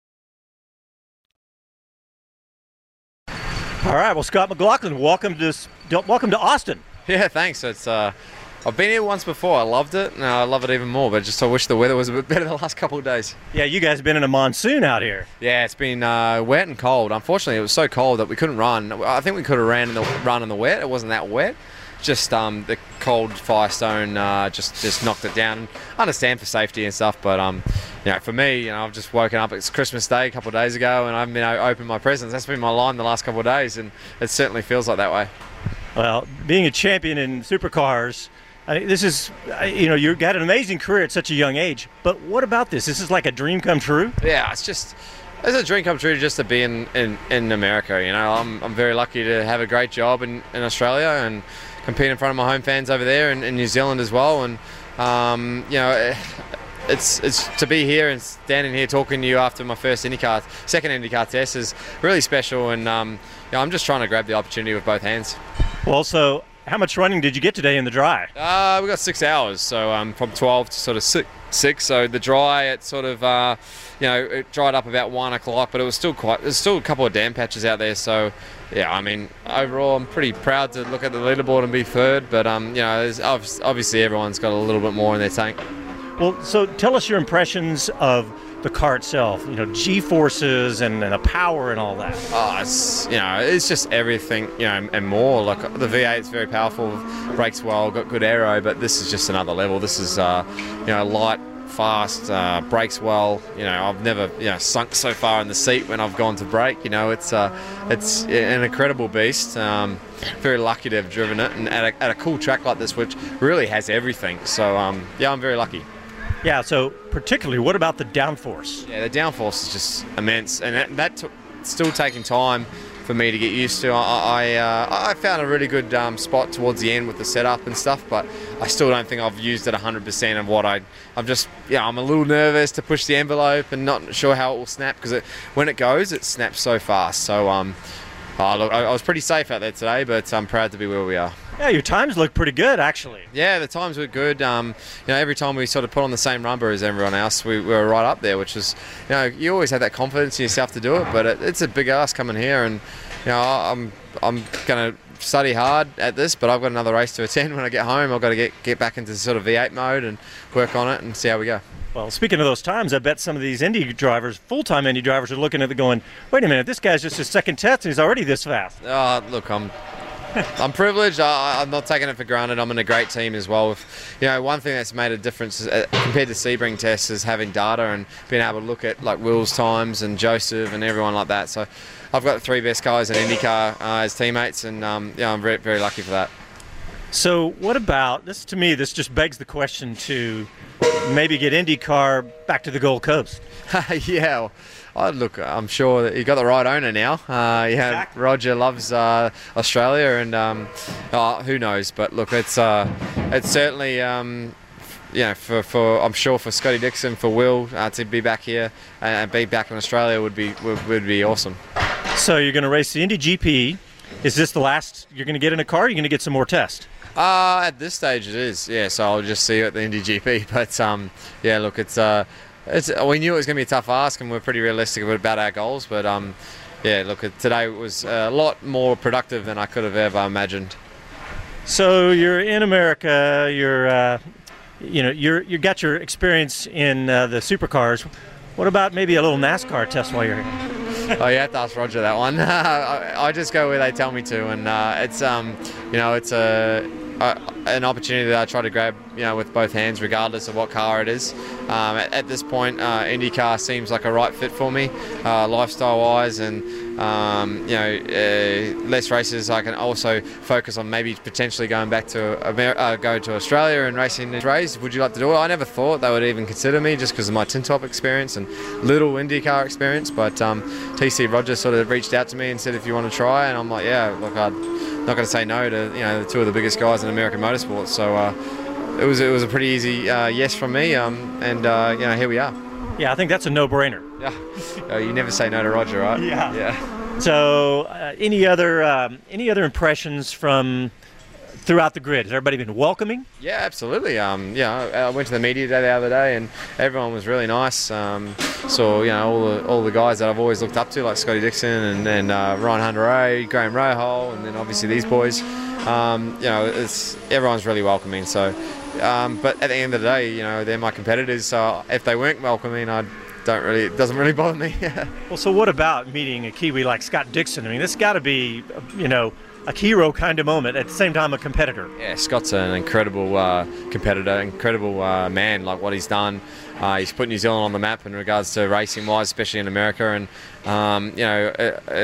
All right. Well, Scott McLaughlin, welcome to welcome to Austin. Yeah, thanks. It's uh, I've been here once before. I loved it, and I love it even more. But just I wish the weather was a bit better the last couple of days. Yeah, you guys have been in a monsoon out here. Yeah, it's been uh, wet and cold. Unfortunately, it was so cold that we couldn't run. I think we could have ran in the run in the wet. It wasn't that wet. Just um, the cold Firestone uh, just just knocked it down. I understand for safety and stuff, but um, you know, for me, you know, I've just woken up. It's Christmas Day a couple of days ago, and I've been uh, opened my presents. That's been my line the last couple of days, and it certainly feels like that way. Well, being a champion in supercars, I mean, this is, you know, you've got an amazing career at such a young age. But what about this? This is like a dream come true? Yeah, it's just, it's a dream come true just to be in, in, in America. You know, I'm I'm very lucky to have a great job in, in Australia and compete in front of my home fans over there in, in New Zealand as well. And um, you know, it's it's to be here and standing here talking to you after my first IndyCar, second IndyCar test is really special. And um, you know, I'm just trying to grab the opportunity with both hands. Well, so how much running did you get today in the dry? Uh, we got six hours, so um, from twelve to sort of six. Six. So the dry, it sort of, uh, you know, it dried up about one o'clock, but it was still quite. There's still a couple of dam patches out there. So, yeah, I mean, overall, I'm pretty proud to look at the leaderboard and be third. But um, you know, there's obviously everyone's got a little bit more in their tank. Well, so tell us your impressions of the car itself. You know, G-forces and, and the power and all that. Oh, it's you know, it's just everything, you know, and more. Like the V eight is very powerful, brakes well, got good aero, but this is just another level. This is, uh, you know, light, fast, uh, brakes well. You know, I've never, you know, sunk so far in the seat when I've gone to brake. You know, it's uh, it's an incredible beast. Um, very lucky to have driven it, and at a, at a cool track like this, which really has everything. So, um, yeah, I'm very lucky. Yeah, so particularly, what about the downforce? Yeah, the downforce is just immense, and that, that took still taking time for me to get used to. I I, uh, I found a really good um, spot towards the end with the setup and stuff, but I still don't think I've used it one hundred percent of what I. I'm just, yeah, I'm a little nervous to push the envelope and not sure how it will snap, because it, when it goes, it snaps so fast. So, um, oh, look, I, I was pretty safe out there today, but I'm proud to be where we are. Yeah, your times look pretty good, actually. Yeah, the times were good. Um, you know, every time we sort of put on the same rubber as everyone else, we, we were right up there, which is, you know, you always have that confidence in yourself to do it, but it, it's a big ask coming here, and you know, I'm I'm going to study hard at this, but I've got another race to attend when I get home. I've got to get get back into sort of V eight mode and work on it and see how we go. Well, speaking of those times, I bet some of these Indy drivers, full-time Indy drivers, are looking at it going, wait a minute, this guy's just his second test and he's already this fast. Uh, look, I'm I'm privileged. I, I'm not taking it for granted. I'm in a great team as well. With, you know, one thing that's made a difference uh, compared to Sebring tests is having data and being able to look at like Will's times and Joseph and everyone like that. So I've got the three best guys in IndyCar uh, as teammates, and um, yeah, I'm very, very lucky for that. So what about this? To me, this just begs the question to maybe get IndyCar back to the Gold Coast. Yeah. Well, oh, look, I'm sure that you got the right owner now. Uh, yeah, exactly. Roger loves uh, Australia, and um, oh, who knows? But look, it's uh, it's certainly um, you know, for, for I'm sure for Scotty Dixon, for Will uh, to be back here and be back in Australia would be would, would be awesome. So you're going to race the Indy G P. Is this the last you're going to get in a car? Or are you going to get some more tests? Uh, at this stage, it is. Yeah, so I'll just see you at the Indy G P. But um, yeah, look, it's. Uh, It's, we knew it was going to be a tough ask, and we're pretty realistic about our goals. But um, yeah, look, today was a lot more productive than I could have ever imagined. So you're in America. You're, uh, you know, you're you got your experience in uh, the supercars. What about maybe a little NASCAR test while you're here? Oh, you have to ask Roger that one. I, I just go where they tell me to, and uh, it's um, you know, it's a. Uh, an opportunity that I try to grab, you know, with both hands, regardless of what car it is. Um, at, at this point, uh, IndyCar seems like a right fit for me, uh, lifestyle-wise, and um, you know, uh, less races. I can also focus on maybe potentially going back to Amer- uh, go to Australia and racing the race. Would you like to do it? I never thought they would even consider me, just because of my tin top experience and little IndyCar experience. But um, T C Rogers sort of reached out to me and said, if you want to try, and I'm like, yeah, look, I'd. Not going to say no to, you know, the two of the biggest guys in American motorsports. So uh, it was it was a pretty easy uh, yes from me, um, and uh, you know, here we are. Yeah, I think that's a no-brainer. Yeah, uh, you never say no to Roger, right? Yeah. Yeah. So uh, any other um, any other impressions from throughout the grid? Has everybody been welcoming? Yeah, absolutely. Um, yeah, I went to the media day the other day, and everyone was really nice. Um, so you know, all the all the guys that I've always looked up to, like Scotty Dixon and, and uh, Ryan Hunter-Reay, Graham Rahal, and then obviously these boys. Um, you know, it's everyone's really welcoming. So, um, but at the end of the day, you know, they're my competitors. So if they weren't welcoming, I don't really. It doesn't really bother me. Well, so what about meeting a Kiwi like Scott Dixon? I mean, this got to be, you know, a hero kind of moment, at the same time a competitor. Yeah, Scott's an incredible uh, competitor, incredible uh, man, like what he's done. Uh, he's put New Zealand on the map in regards to racing wise, especially in America, and um, you know, it, it's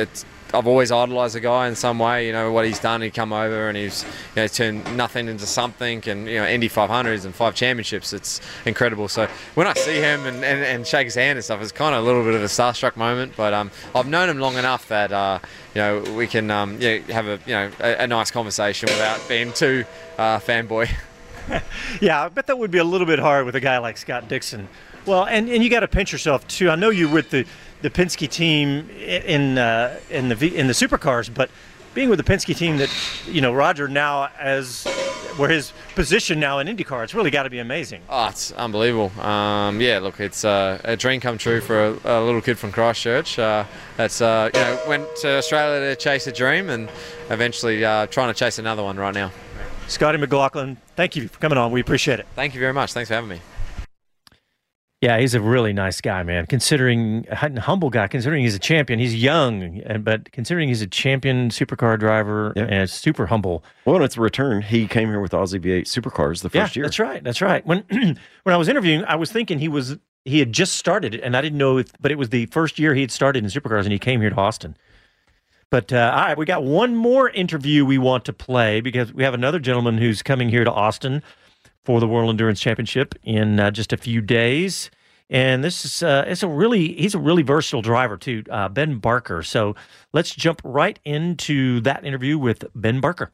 I've always idolised the guy in some way. You know what he's done. He come over and he's you know turned nothing into something. And you know Indy five hundreds and five championships. It's incredible. So when I see him and, and, and shake his hand and stuff, it's kind of a little bit of a starstruck moment. But um, I've known him long enough that uh, you know we can um, yeah, have a you know a, a nice conversation without being too uh, fanboy. Yeah, I bet that would be a little bit hard with a guy like Scott Dixon. Well, and, and you got to pinch yourself too. I know you're with the, the Penske team in uh, in the v, in the supercars, but being with the Penske team that you know Roger now as where his position now in IndyCar, it's really got to be amazing. Oh, it's unbelievable. Um, yeah, look, it's uh, a dream come true for a, a little kid from Christchurch. Uh, that's uh, you know went to Australia to chase a dream and eventually uh, trying to chase another one right now. Scotty McLaughlin, thank you for coming on. We appreciate it. Thank you very much. Thanks for having me. Yeah, he's a really nice guy, man. Considering a humble guy, considering he's a champion, he's young, but considering he's a champion supercar driver yeah. and super humble. Well, it's a return. He came here with Aussie V eight supercars the first yeah, year. That's right. That's right. When when I was interviewing, I was thinking he was he had just started, and I didn't know if, but it was the first year he had started in supercars, and he came here to Austin. But uh, all right, we got one more interview we want to play because we have another gentleman who's coming here to Austin for the World Endurance Championship in uh, just a few days. And this is uh, it's a really he's a really versatile driver too, uh, Ben Barker. So let's jump right into that interview with Ben Barker.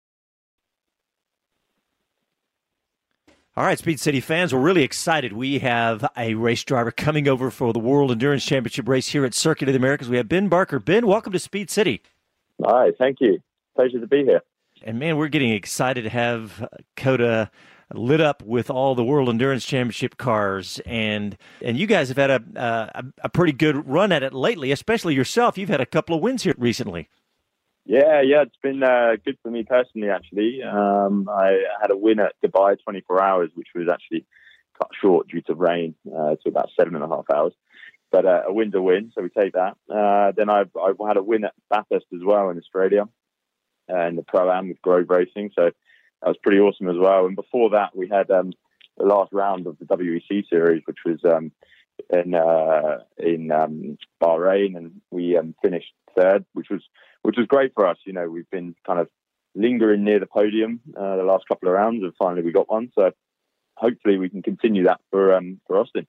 All right, Speed City fans, we're really excited. We have a race driver coming over for the World Endurance Championship race here at Circuit of the Americas. We have Ben Barker. Ben, welcome to Speed City. Hi, thank you. Pleasure to be here. And man, we're getting excited to have COTA lit up with all the World Endurance Championship cars, and and you guys have had a, a a pretty good run at it lately, especially yourself. You've had a couple of wins here recently. Yeah, yeah, it's been uh, good for me personally, actually. Um, I had a win at Dubai twenty-four hours, which was actually cut short due to rain uh, to about seven and a half hours. But uh, a win's a win, so we take that. Uh, then I've, I've had a win at Bathurst as well in Australia, uh, in the Pro-Am with Grove Racing, so that was pretty awesome as well. And before that, we had um, the last round of the W E C series, which was um, in uh, in um, Bahrain, and we um, finished third, which was which was great for us. You know, we've been kind of lingering near the podium uh, the last couple of rounds, and finally we got one. So hopefully we can continue that for um, for Austin.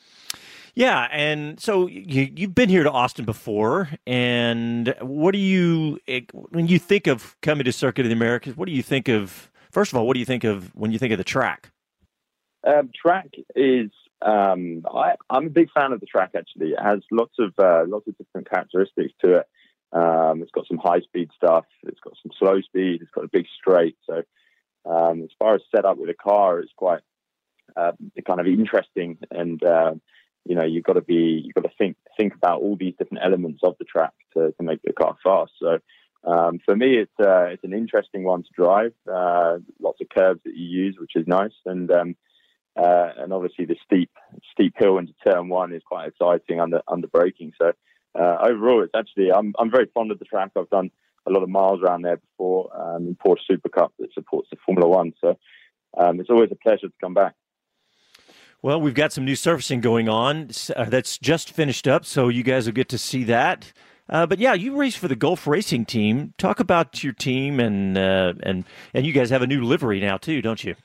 Yeah, and so you, you've been here to Austin before, and what do you, when you think of coming to Circuit of the Americas, what do you think of, first of all, what do you think of when you think of the track? Um, track is, um, I, I'm a big fan of the track, actually. It has lots of uh, lots of different characteristics to it. Um, it's got some high-speed stuff. It's got some slow speed. It's got a big straight. So um, as far as setup with a car, it's quite uh, kind of interesting, and uh, you know, you've got to be, you've got to think think about all these different elements of the track to, to make the car fast. So um, for me, it's uh, it's an interesting one to drive. Uh, lots of curves that you use, which is nice, and um, uh, and obviously the steep steep hill into turn one is quite exciting under under braking. So uh, overall, it's actually I'm I'm very fond of the track. I've done a lot of miles around there before um, in Porsche Super Cup that supports the Formula One. So um, it's always a pleasure to come back. Well, we've got some new surfacing going on uh, that's just finished up, so you guys will get to see that. Uh, but yeah, you race for the Gulf Racing team. Talk about your team, and uh, and and you guys have a new livery now too, don't you?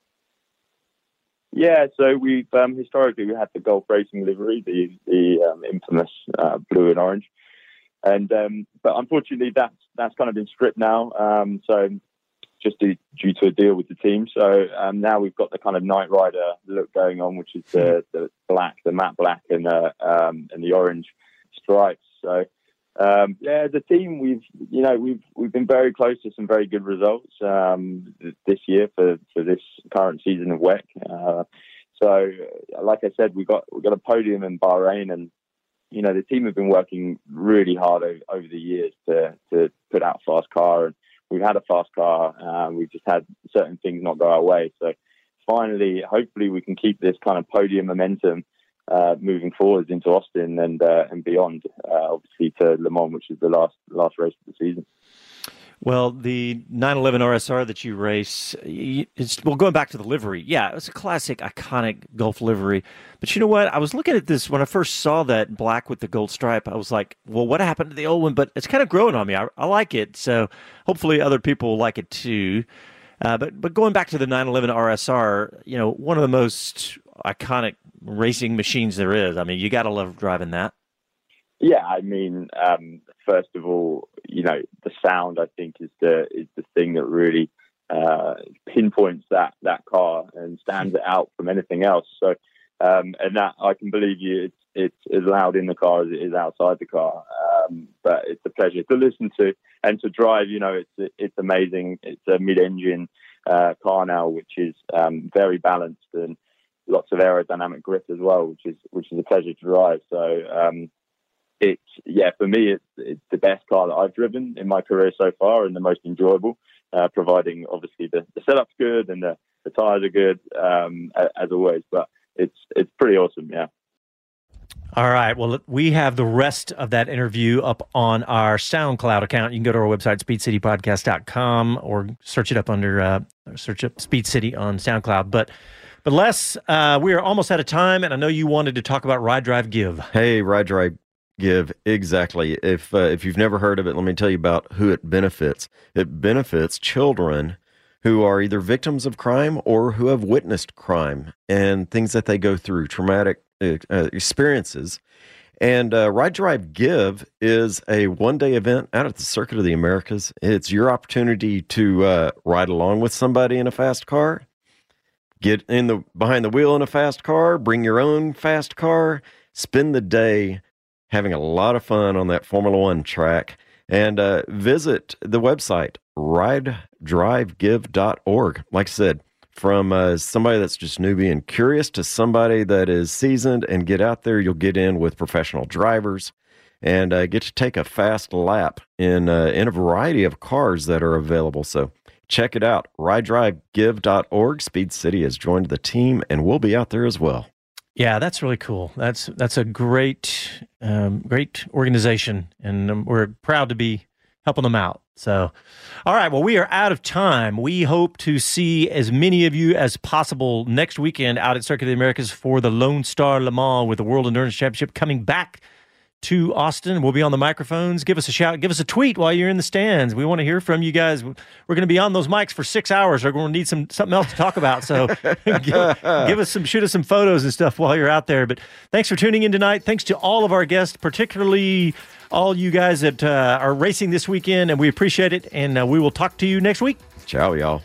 Yeah, so we've um, historically we had the Gulf Racing livery, the the um, infamous uh, blue and orange, and um, but unfortunately that's that's kind of been stripped now. Um, so. Just due, due to a deal with the team. So um, now we've got the kind of Knight Rider look going on, which is the, the black, the matte black and, uh, um, and the orange stripes. So um, yeah, as a team, we've, you know, we've, we've been very close to some very good results um, this year for, for this current season of W E C. Uh, so like I said, we got, we got a podium in Bahrain, and, you know, the team have been working really hard over, over the years to, to put out a fast car, and we've had a fast car. Um, we've just had certain things not go our way. So finally, hopefully we can keep this kind of podium momentum uh, moving forwards into Austin and uh, and beyond, uh, obviously to Le Mans, which is the last last race of the season. Well, the nine eleven R S R that you race, it's, well, going back to the livery, yeah, it's a classic, iconic Gulf livery. But you know what? I was looking at this when I first saw that black with the gold stripe. I was like, well, what happened to the old one? But it's kind of growing on me. I, I like it. So hopefully other people will like it too. Uh, but but going back to the nine eleven R S R, you know, one of the most iconic racing machines there is. I mean, you got to love driving that. Yeah, I mean, um, first of all, you know, the sound I think is the is the thing that really uh, pinpoints that that car and stands it out from anything else. So, um, and that I can believe you, it's it's as loud in the car as it is outside the car. Um, but it's a pleasure to listen to and to drive. You know, it's it's amazing. It's a mid-engine uh, car now, which is um, very balanced and lots of aerodynamic grip as well, which is which is a pleasure to drive. So. Um, It's yeah, for me, it's it's the best car that I've driven in my career so far, and the most enjoyable. Uh, providing obviously the, the setup's good and the, the tires are good, um, as always. But it's it's pretty awesome, yeah. All right. Well, we have the rest of that interview up on our SoundCloud account. You can go to our website, speed city podcast dot com, or search it up under uh, search up Speed City on SoundCloud. But but Les, uh, we are almost out of time, and I know you wanted to talk about Ride Drive Give. Hey, Ride Drive Give, exactly. If uh, if you've never heard of it, let me tell you about who it benefits. It benefits children who are either victims of crime or who have witnessed crime and things that they go through, traumatic uh, experiences. And uh, Ride Drive Give is a one-day event out at the Circuit of the Americas. It's your opportunity to uh, ride along with somebody in a fast car, get in the behind the wheel in a fast car, bring your own fast car, spend the day having a lot of fun on that Formula One track, and uh, visit the website, ride drive give dot org. Like I said, from uh, somebody that's just newbie and curious to somebody that is seasoned, and get out there, you'll get in with professional drivers and uh, get to take a fast lap in, uh, in a variety of cars that are available. So check it out, ride drive give dot org. Speed City has joined the team, and we'll be out there as well. Yeah, that's really cool. That's that's a great, um, great organization, and um, we're proud to be helping them out. So, all right, well, we are out of time. We hope to see as many of you as possible next weekend out at Circuit of the Americas for the Lone Star Le Mans with the World Endurance Championship coming back to Austin. We'll be on the microphones. Give us a shout. Give us a tweet while you're in the stands. We want to hear from you guys. We're going to be on those mics for six hours. We're going to need some something else to talk about. So give, give us some, shoot us some photos and stuff while you're out there. But thanks for tuning in tonight. Thanks to all of our guests, particularly all you guys that uh, are racing this weekend, and we appreciate it. And uh, we will talk to you next week. Ciao, y'all.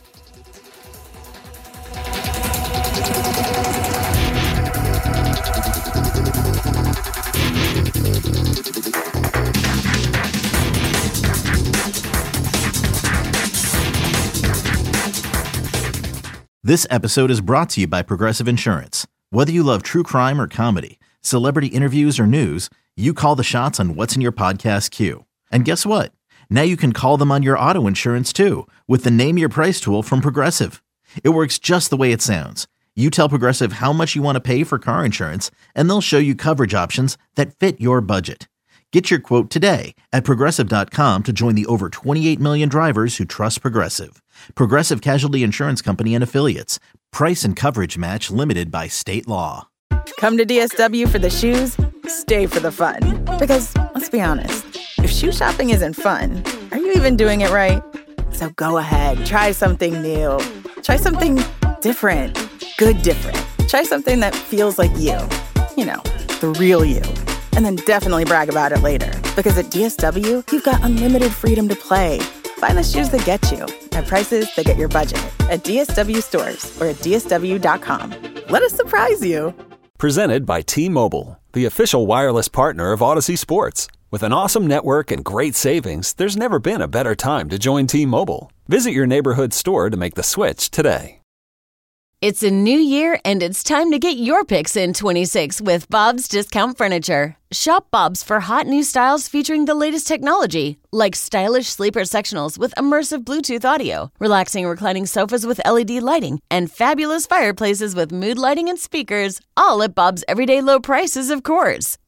This episode is brought to you by Progressive Insurance. Whether you love true crime or comedy, celebrity interviews or news, you call the shots on what's in your podcast queue. And guess what? Now you can call them on your auto insurance too with the Name Your Price tool from Progressive. It works just the way it sounds. You tell Progressive how much you want to pay for car insurance, and they'll show you coverage options that fit your budget. Get your quote today at Progressive dot com to join the over twenty-eight million drivers who trust Progressive. Progressive Casualty Insurance Company and Affiliates. Price and coverage match limited by state law. Come to D S W for the shoes, stay for the fun. Because, let's be honest, if shoe shopping isn't fun, are you even doing it right? So go ahead, try something new. Try something different. Good different. Try something that feels like you. You know, the real you. And then definitely brag about it later. Because at D S W, you've got unlimited freedom to play. Find the shoes that get you at prices that get your budget at D S W stores or at D S W dot com. Let us surprise you. Presented by T-Mobile, the official wireless partner of Odyssey Sports. With an awesome network and great savings, there's never been a better time to join T-Mobile. Visit your neighborhood store to make the switch today. It's a new year, and it's time to get your picks in twenty-six with Bob's Discount Furniture. Shop Bob's for hot new styles featuring the latest technology, like stylish sleeper sectionals with immersive Bluetooth audio, relaxing reclining sofas with L E D lighting, and fabulous fireplaces with mood lighting and speakers, all at Bob's everyday low prices, of course.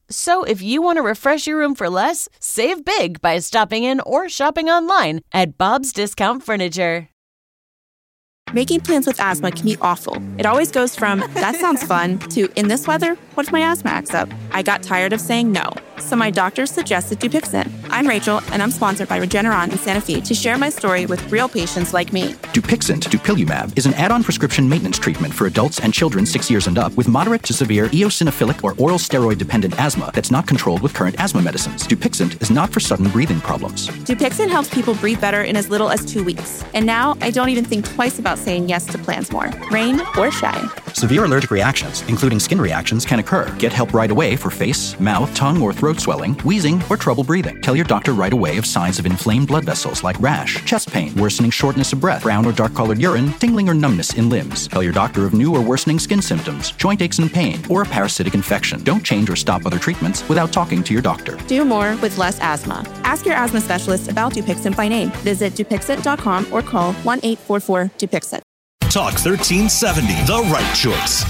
So if you want to refresh your room for less, save big by stopping in or shopping online at Bob's Discount Furniture. Making plans with asthma can be awful. It always goes from, that sounds fun, to, in this weather, what if my asthma acts up? I got tired of saying no, so my doctor suggested Dupixent. I'm Rachel, and I'm sponsored by Regeneron in Santa Fe to share my story with real patients like me. Dupixent, dupilumab, is an add-on prescription maintenance treatment for adults and children six years and up with moderate to severe eosinophilic or oral steroid-dependent asthma that's not controlled with current asthma medicines. Dupixent is not for sudden breathing problems. Dupixent helps people breathe better in as little as two weeks. And now I don't even think twice about saying yes to plans more, rain or shine. Severe allergic reactions, including skin reactions, can occur. Get help right away for face, mouth, tongue, or throat swelling, wheezing, or trouble breathing. Tell your doctor right away of signs of inflamed blood vessels like rash, chest pain, worsening shortness of breath, brown or dark-colored urine, tingling or numbness in limbs. Tell your doctor of new or worsening skin symptoms, joint aches and pain, or a parasitic infection. Don't change or stop other treatments without talking to your doctor. Do more with less asthma. Ask your asthma specialist about Dupixent by name. Visit Dupixent dot com or call one eight four four Dupixent. Talk thirteen seventy, the right choice.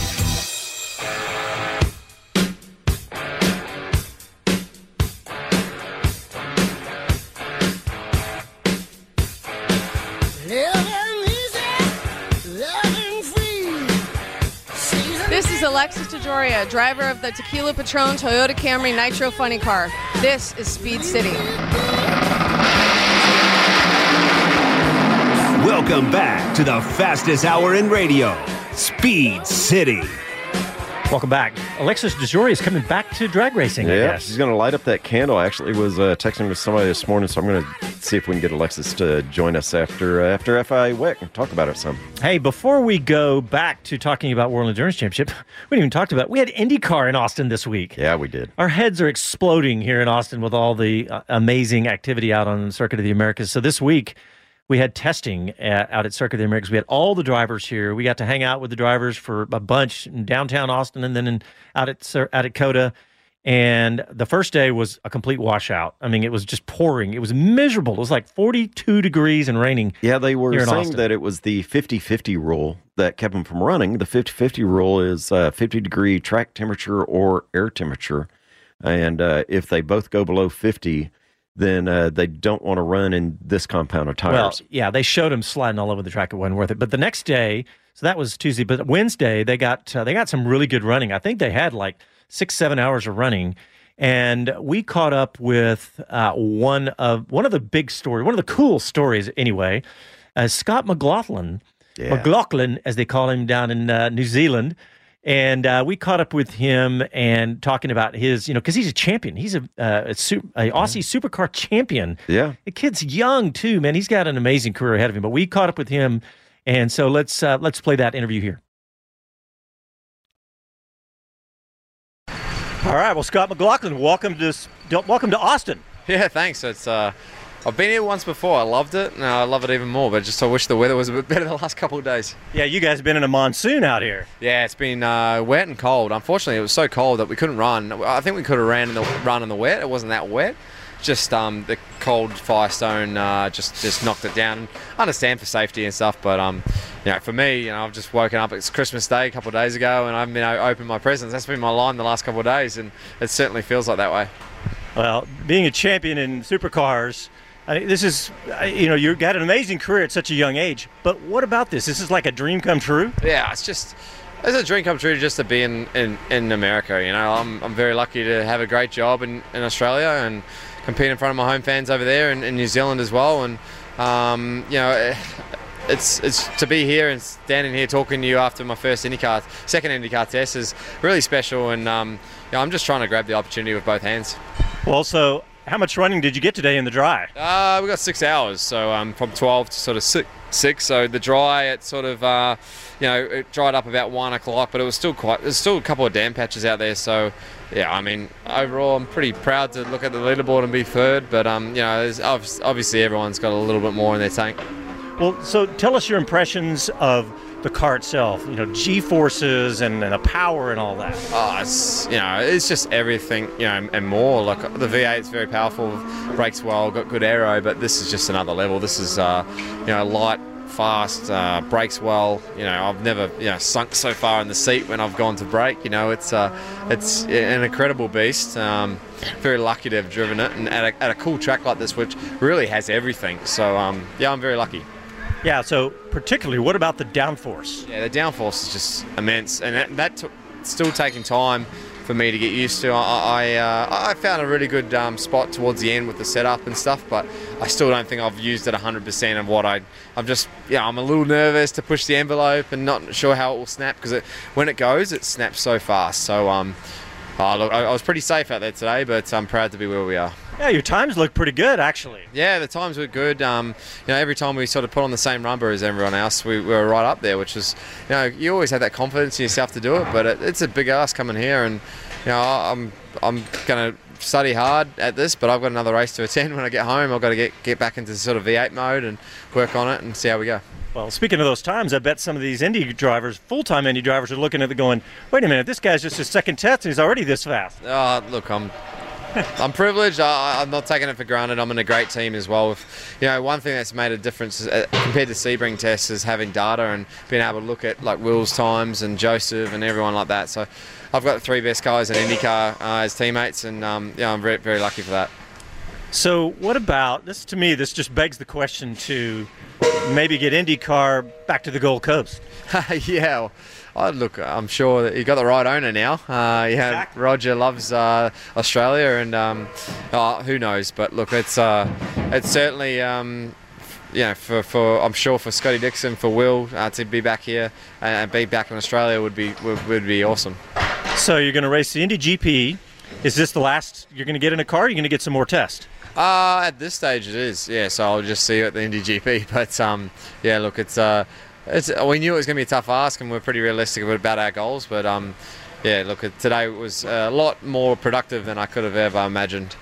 This is Alexis DeJoria, driver of the Tequila Patron Toyota Camry Nitro Funny Car. This is Speed City. Welcome back to the fastest hour in radio, Speed City. Welcome back. Alexis DeJoria is coming back to drag racing, I Yeah, guess. she's going to light up that candle. I actually was uh, texting with somebody this morning, so I'm going to see if we can get Alexis to join us after uh, after F I A W E C and talk about it some. Hey, before we go back to talking about World Endurance Championship, we didn't even talk about, we had IndyCar in Austin this week. Yeah, we did. Our heads are exploding here in Austin with all the uh, amazing activity out on the Circuit of the Americas. So this week, we had testing at, out at Circuit of the Americas. We had all the drivers here. We got to hang out with the drivers for a bunch in downtown Austin and then in, out at out at COTA. And the first day was a complete washout. I mean, it was just pouring. It was miserable. It was like forty-two degrees and raining. Yeah, they were saying Austin. that it was the fifty-fifty rule that kept them from running. The fifty-fifty rule is uh, fifty degree track temperature or air temperature. And uh, if they both go below fifty, then uh, they don't want to run in this compound of tires. Well, yeah, they showed them sliding all over the track. It wasn't worth it. But the next day, so that was Tuesday, but Wednesday, they got uh, they got some really good running. I think they had like six, seven hours of running. And we caught up with uh, one of one of the big stories, one of the cool stories anyway, uh, Scott McLaughlin, Yeah. McLaughlin, as they call him down in uh, New Zealand. And uh, we caught up with him and talking about his, you know, because he's a champion. He's a, uh, a, su- a Aussie supercar champion. Yeah. The kid's young too, man. He's got an amazing career ahead of him. But we caught up with him, and so let's uh, let's play that interview here. All right. Well, Scott McLaughlin, welcome to welcome to Austin. Yeah, thanks. It's uh, I've been here once before. I loved it, and I love it even more. But just I wish the weather was a bit better the last couple of days. Yeah, you guys have been in a monsoon out here. Yeah, it's been uh, wet and cold. Unfortunately, it was so cold that we couldn't run. I think we could have ran in the run in the wet. It wasn't that wet. Just um, the cold Firestone uh, just just knocked it down. I understand for safety and stuff, but um, you know, for me, you know, I've just woken up. It's Christmas Day a couple of days ago, and I've been uh, opened my presents. That's been my line the last couple of days, and it certainly feels like that way. Well, being a champion in supercars, I mean, this is, you know, you've got an amazing career at such a young age. But what about this? This is like a dream come true? Yeah, it's just, it's a dream come true just to be in, in, in America. You know, I'm I'm very lucky to have a great job in, in Australia and compete in front of my home fans over there and in New Zealand as well. And, um, you know, it's it's to be here and standing here talking to you after my first IndyCar, second IndyCar test is really special. And, um, you know, I'm just trying to grab the opportunity with both hands. Well, so how much running did you get today in the dry? Uh, we got six hours, so um, from twelve to sort of six. six so the dry, it sort of, uh, you know, it dried up about one o'clock, but it was still quite, there's still a couple of dam patches out there. So, yeah, I mean, overall, I'm pretty proud to look at the leaderboard and be third, but, um, you know, there's obviously everyone's got a little bit more in their tank. Well, so tell us your impressions of the car itself, you know, G-forces and, and the power and all that. Oh, it's, you know, it's just everything, you know, and more. Like the V eight is very powerful, brakes well, got good aero, but this is just another level. This is, uh, you know, light fast, uh, brakes well. You know, I've never you know sunk so far in the seat when I've gone to brake. You know, it's uh, it's an incredible beast. Um, very lucky to have driven it, and at a, at a cool track like this, which really has everything. So um, yeah, I'm very lucky. Yeah. So particularly, what about the downforce? Yeah, the downforce is just immense, and that, that took still taking time for me to get used to. I I, uh, I found a really good um, spot towards the end with the setup and stuff, but I still don't think I've used it one hundred percent of what I. I'm just yeah, I'm a little nervous to push the envelope and not sure how it will snap, because it, when it goes, it snaps so fast. So um, oh, look, I, I was pretty safe out there today, but I'm proud to be where we are. Yeah, your times look pretty good, actually. Yeah, the times were good. Um, you know, every time we sort of put on the same rubber as everyone else, we, we were right up there, which was, you know, you always have that confidence in yourself to do it, but it, it's a big ask coming here, and you know, I'm I'm going to study hard at this, but I've got another race to attend when I get home. I've got to get get back into sort of V eight mode and work on it and see how we go. Well, speaking of those times, I bet some of these Indy drivers, full-time Indy drivers, are looking at it going, wait a minute, this guy's just his second test and he's already this fast. Uh, look, I'm I'm privileged. I, I'm not taking it for granted. I'm in a great team as well. With, you know, one thing that's made a difference uh, compared to Sebring tests is having data and being able to look at like Will's times and Joseph and everyone like that. So I've got the three best guys in IndyCar uh, as teammates, and um, yeah, I'm very, very lucky for that. So what about this? To me, this just begs the question to maybe get IndyCar back to the Gold Coast. Yeah. Well, oh, look, I'm sure that you got the right owner now. Uh, yeah, exactly. Roger loves uh, Australia, and um, oh, who knows? But look, it's uh, it's certainly um, you know, for, for I'm sure for Scotty Dixon, for Will uh, to be back here and be back in Australia would be would, would be awesome. So you're going to race the Indy G P. Is this the last you're going to get in a car? Or are you going to get some more tests? Uh, at this stage, it is. Yeah, so I'll just see you at the Indy G P. But um, yeah, look, it's. Uh, It's, we knew it was going to be a tough ask, and we're pretty realistic about our goals. But um, yeah, look, today was a lot more productive than I could have ever imagined.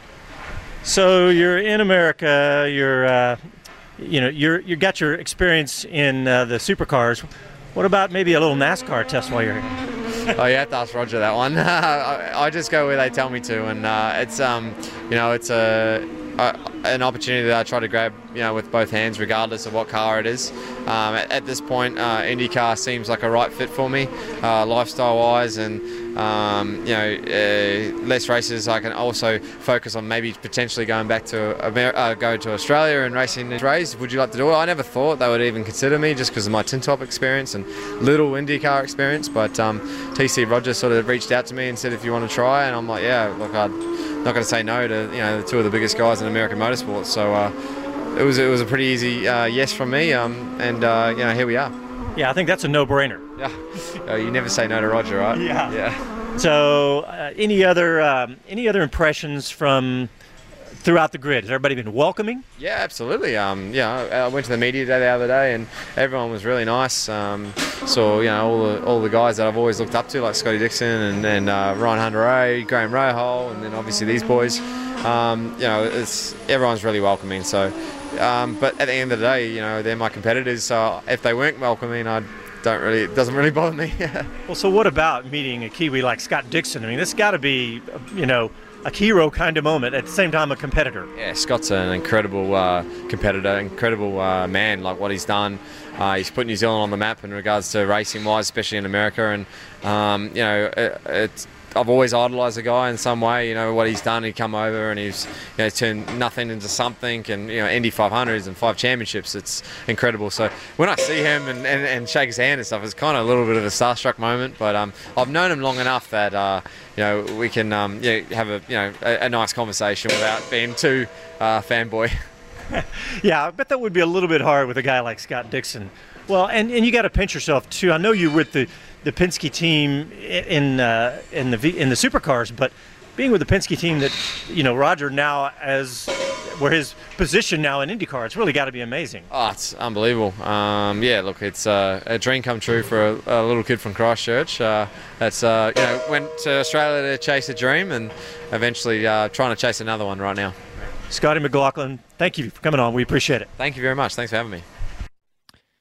So you're in America. You're, uh, you know, you're you got your experience in uh, the supercars. What about maybe a little NASCAR test while you're here? Oh, you have to ask Roger that one. I, I just go where they tell me to, and uh, it's um, you know, it's a. Uh, an opportunity that I try to grab, you know, with both hands, regardless of what car it is. Um, at, at this point, uh, IndyCar seems like a right fit for me, uh, lifestyle-wise, and um, you know, uh, less races. I can also focus on maybe potentially going back to Amer- uh, go to Australia and racing the race. Would you like to do it? I never thought they would even consider me, just because of my tin top experience and little IndyCar experience. But um, T C Rogers sort of reached out to me and said, if you want to try, and I'm like, yeah, look, I'd. Not going to say no to, you know, the two of the biggest guys in American motorsports. So uh, it was it was a pretty easy uh, yes from me, um, and uh, you know, here we are. Yeah, I think that's a no-brainer. Yeah, uh, you never say no to Roger, right? Yeah. Yeah. So uh, any other um, any other impressions from throughout the grid? Has everybody been welcoming? Yeah, absolutely. Um, yeah, I went to the media day the other day, and everyone was really nice. Um, so you know, all the all the guys that I've always looked up to, like Scotty Dixon and, and uh, Ryan Hunter-Reay, Graham Rahal, and then obviously these boys. Um, you know, it's everyone's really welcoming. So, um, but at the end of the day, you know, they're my competitors. So if they weren't welcoming, I don't really. It doesn't really bother me. Well, so what about meeting a Kiwi like Scott Dixon? I mean, this got to be, you know, a hero kind of moment, at the same time a competitor. Yeah, Scott's an incredible uh, competitor, incredible uh, man, like what he's done. Uh, he's put New Zealand on the map in regards to racing wise, especially in America, and um, you know, it, it's I've always idolised the guy in some way. You know what he's done. He come over and he's, you know, turned nothing into something. And you know, Indy five hundreds and five championships. It's incredible. So when I see him and, and, and shake his hand and stuff, it's kind of a little bit of a starstruck moment. But um, I've known him long enough that uh, you know, we can um, yeah, have a you know a, a nice conversation without being too uh, fanboy. Yeah, I bet that would be a little bit hard with a guy like Scott Dixon. Well, and, and you got to pinch yourself too. I know you were with the the Penske team in uh, in the v, in the supercars, but being with the Penske team that, you know, Roger now as where his position now in IndyCar, it's really got to be amazing. Oh, it's unbelievable. Um, yeah, look, it's uh, a dream come true for a, a little kid from Christchurch. Uh, that's uh, you know, went to Australia to chase a dream, and eventually uh, trying to chase another one right now. Scotty McLaughlin, thank you for coming on. We appreciate it. Thank you very much. Thanks for having me.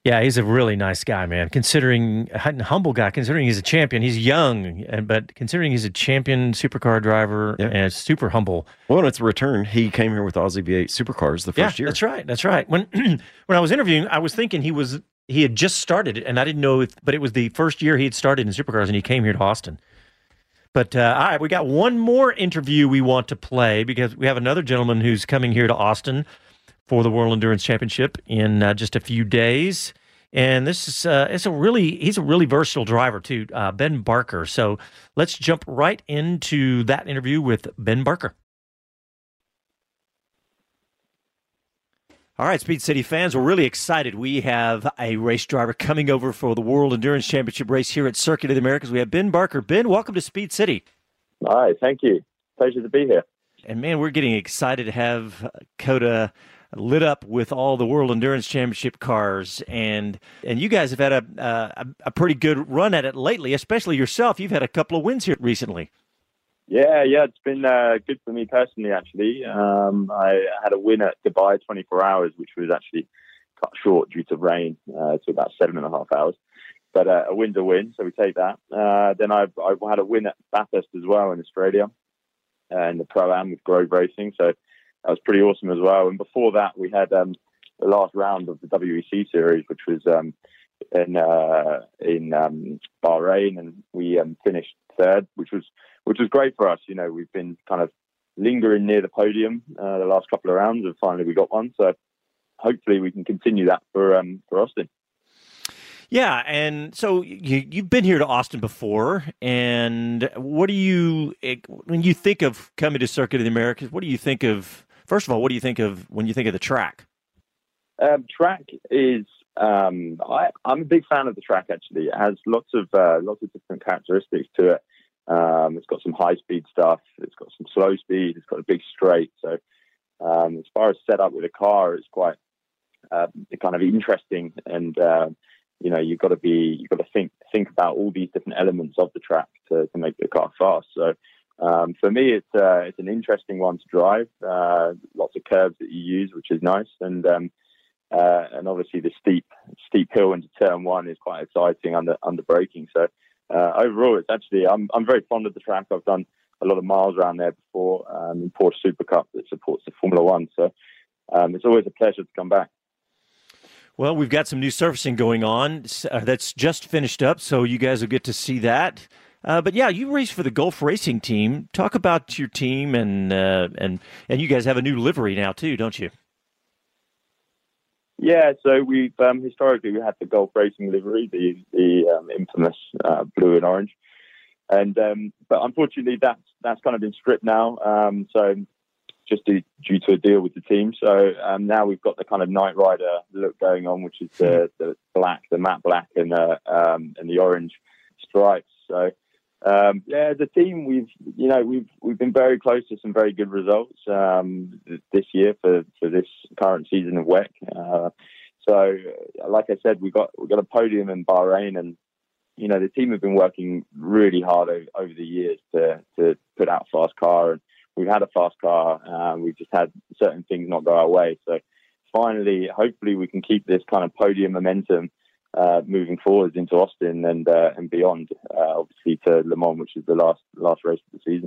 Yeah, he's a really nice guy, man. Considering a humble guy, considering he's a champion, he's young, and but considering he's a champion supercar driver Yeah. and super humble. Well, it's a return. He came here with Aussie V eight supercars the first yeah, year. That's right. That's right. When when I was interviewing, I was thinking he was he had just started, and I didn't know if, but it was the first year he had started in supercars, and he came here to Austin. But uh, all right, we got one more interview we want to play because we have another gentleman who's coming here to Austin for the World Endurance Championship in uh, just a few days. And this is uh, it's a really he's a really versatile driver too, uh, Ben Barker. So let's jump right into that interview with Ben Barker. All right, Speed City fans, we're really excited. We have a race driver coming over for the World Endurance Championship race here at Circuit of the Americas. We have Ben Barker. Ben, welcome to Speed City. Hi, thank you. Pleasure to be here. And man, we're getting excited to have COTA lit up with all the World Endurance Championship cars, and and you guys have had a, a a pretty good run at it lately, especially yourself. You've had a couple of wins here recently. Yeah, yeah, it's been uh, good for me personally, actually. Um, I had a win at Dubai twenty-four hours, which was actually cut short due to rain uh, to about seven and a half hours. But uh, a win's a win, so we take that. Uh, then I I had a win at Bathurst as well in Australia, uh, in the Pro-Am with Grove Racing, so that was pretty awesome as well. And before that, we had um, the last round of the W E C series, which was um, in uh, in um, Bahrain, and we um, finished third, which was which was great for us. You know, we've been kind of lingering near the podium uh, the last couple of rounds, and finally we got one. So hopefully we can continue that for um, for Austin. Yeah, and so you, you've been here to Austin before, and what do you, when you think of coming to Circuit of the Americas, what do you think of, first of all, what do you think of when you think of the track? Um, track is, um, I, I'm a big fan of the track, actually. It has lots of uh, lots of different characteristics to it. Um, it's got some high-speed stuff. It's got some slow speed. It's got a big straight. So um, as far as setup with a car, it's quite uh, kind of interesting, and uh, you know, you've got to be, you've got to think think about all these different elements of the track to, to make the car fast. So um, for me, it's uh, it's an interesting one to drive. Uh, lots of curves that you use, which is nice, and um, uh, and obviously the steep steep hill into turn one is quite exciting under under braking. So uh, overall, it's actually I'm I'm very fond of the track. I've done a lot of miles around there before um, in Porsche Super Cup that supports the Formula One. So um, it's always a pleasure to come back. Well, we've got some new surfacing going on uh, that's just finished up, so you guys will get to see that. Uh, but yeah, you race for the Gulf Racing team. Talk about your team, and uh, and and you guys have a new livery now too, don't you? Yeah, so we've um, historically we had the Gulf Racing livery, the the um, infamous uh, blue and orange, and um, but unfortunately that's that's kind of been stripped now. Um, so. Just due, due to a deal with the team. So um, now we've got the kind of Knight Rider look going on, which is the, the black, the matte black and, uh, um, and the orange stripes. So um, yeah, as a team, we've, you know, we've, we've been very close to some very good results um, this year for, for this current season of W E C. Uh, so like I said, we got, we got a podium in Bahrain, and, you know, the team have been working really hard over, over the years to, to put out a fast car, and we've had a fast car. Um, we've just had certain things not go our way. So finally, hopefully we can keep this kind of podium momentum uh, moving forwards into Austin and uh, and beyond, uh, obviously to Le Mans, which is the last last race of the season.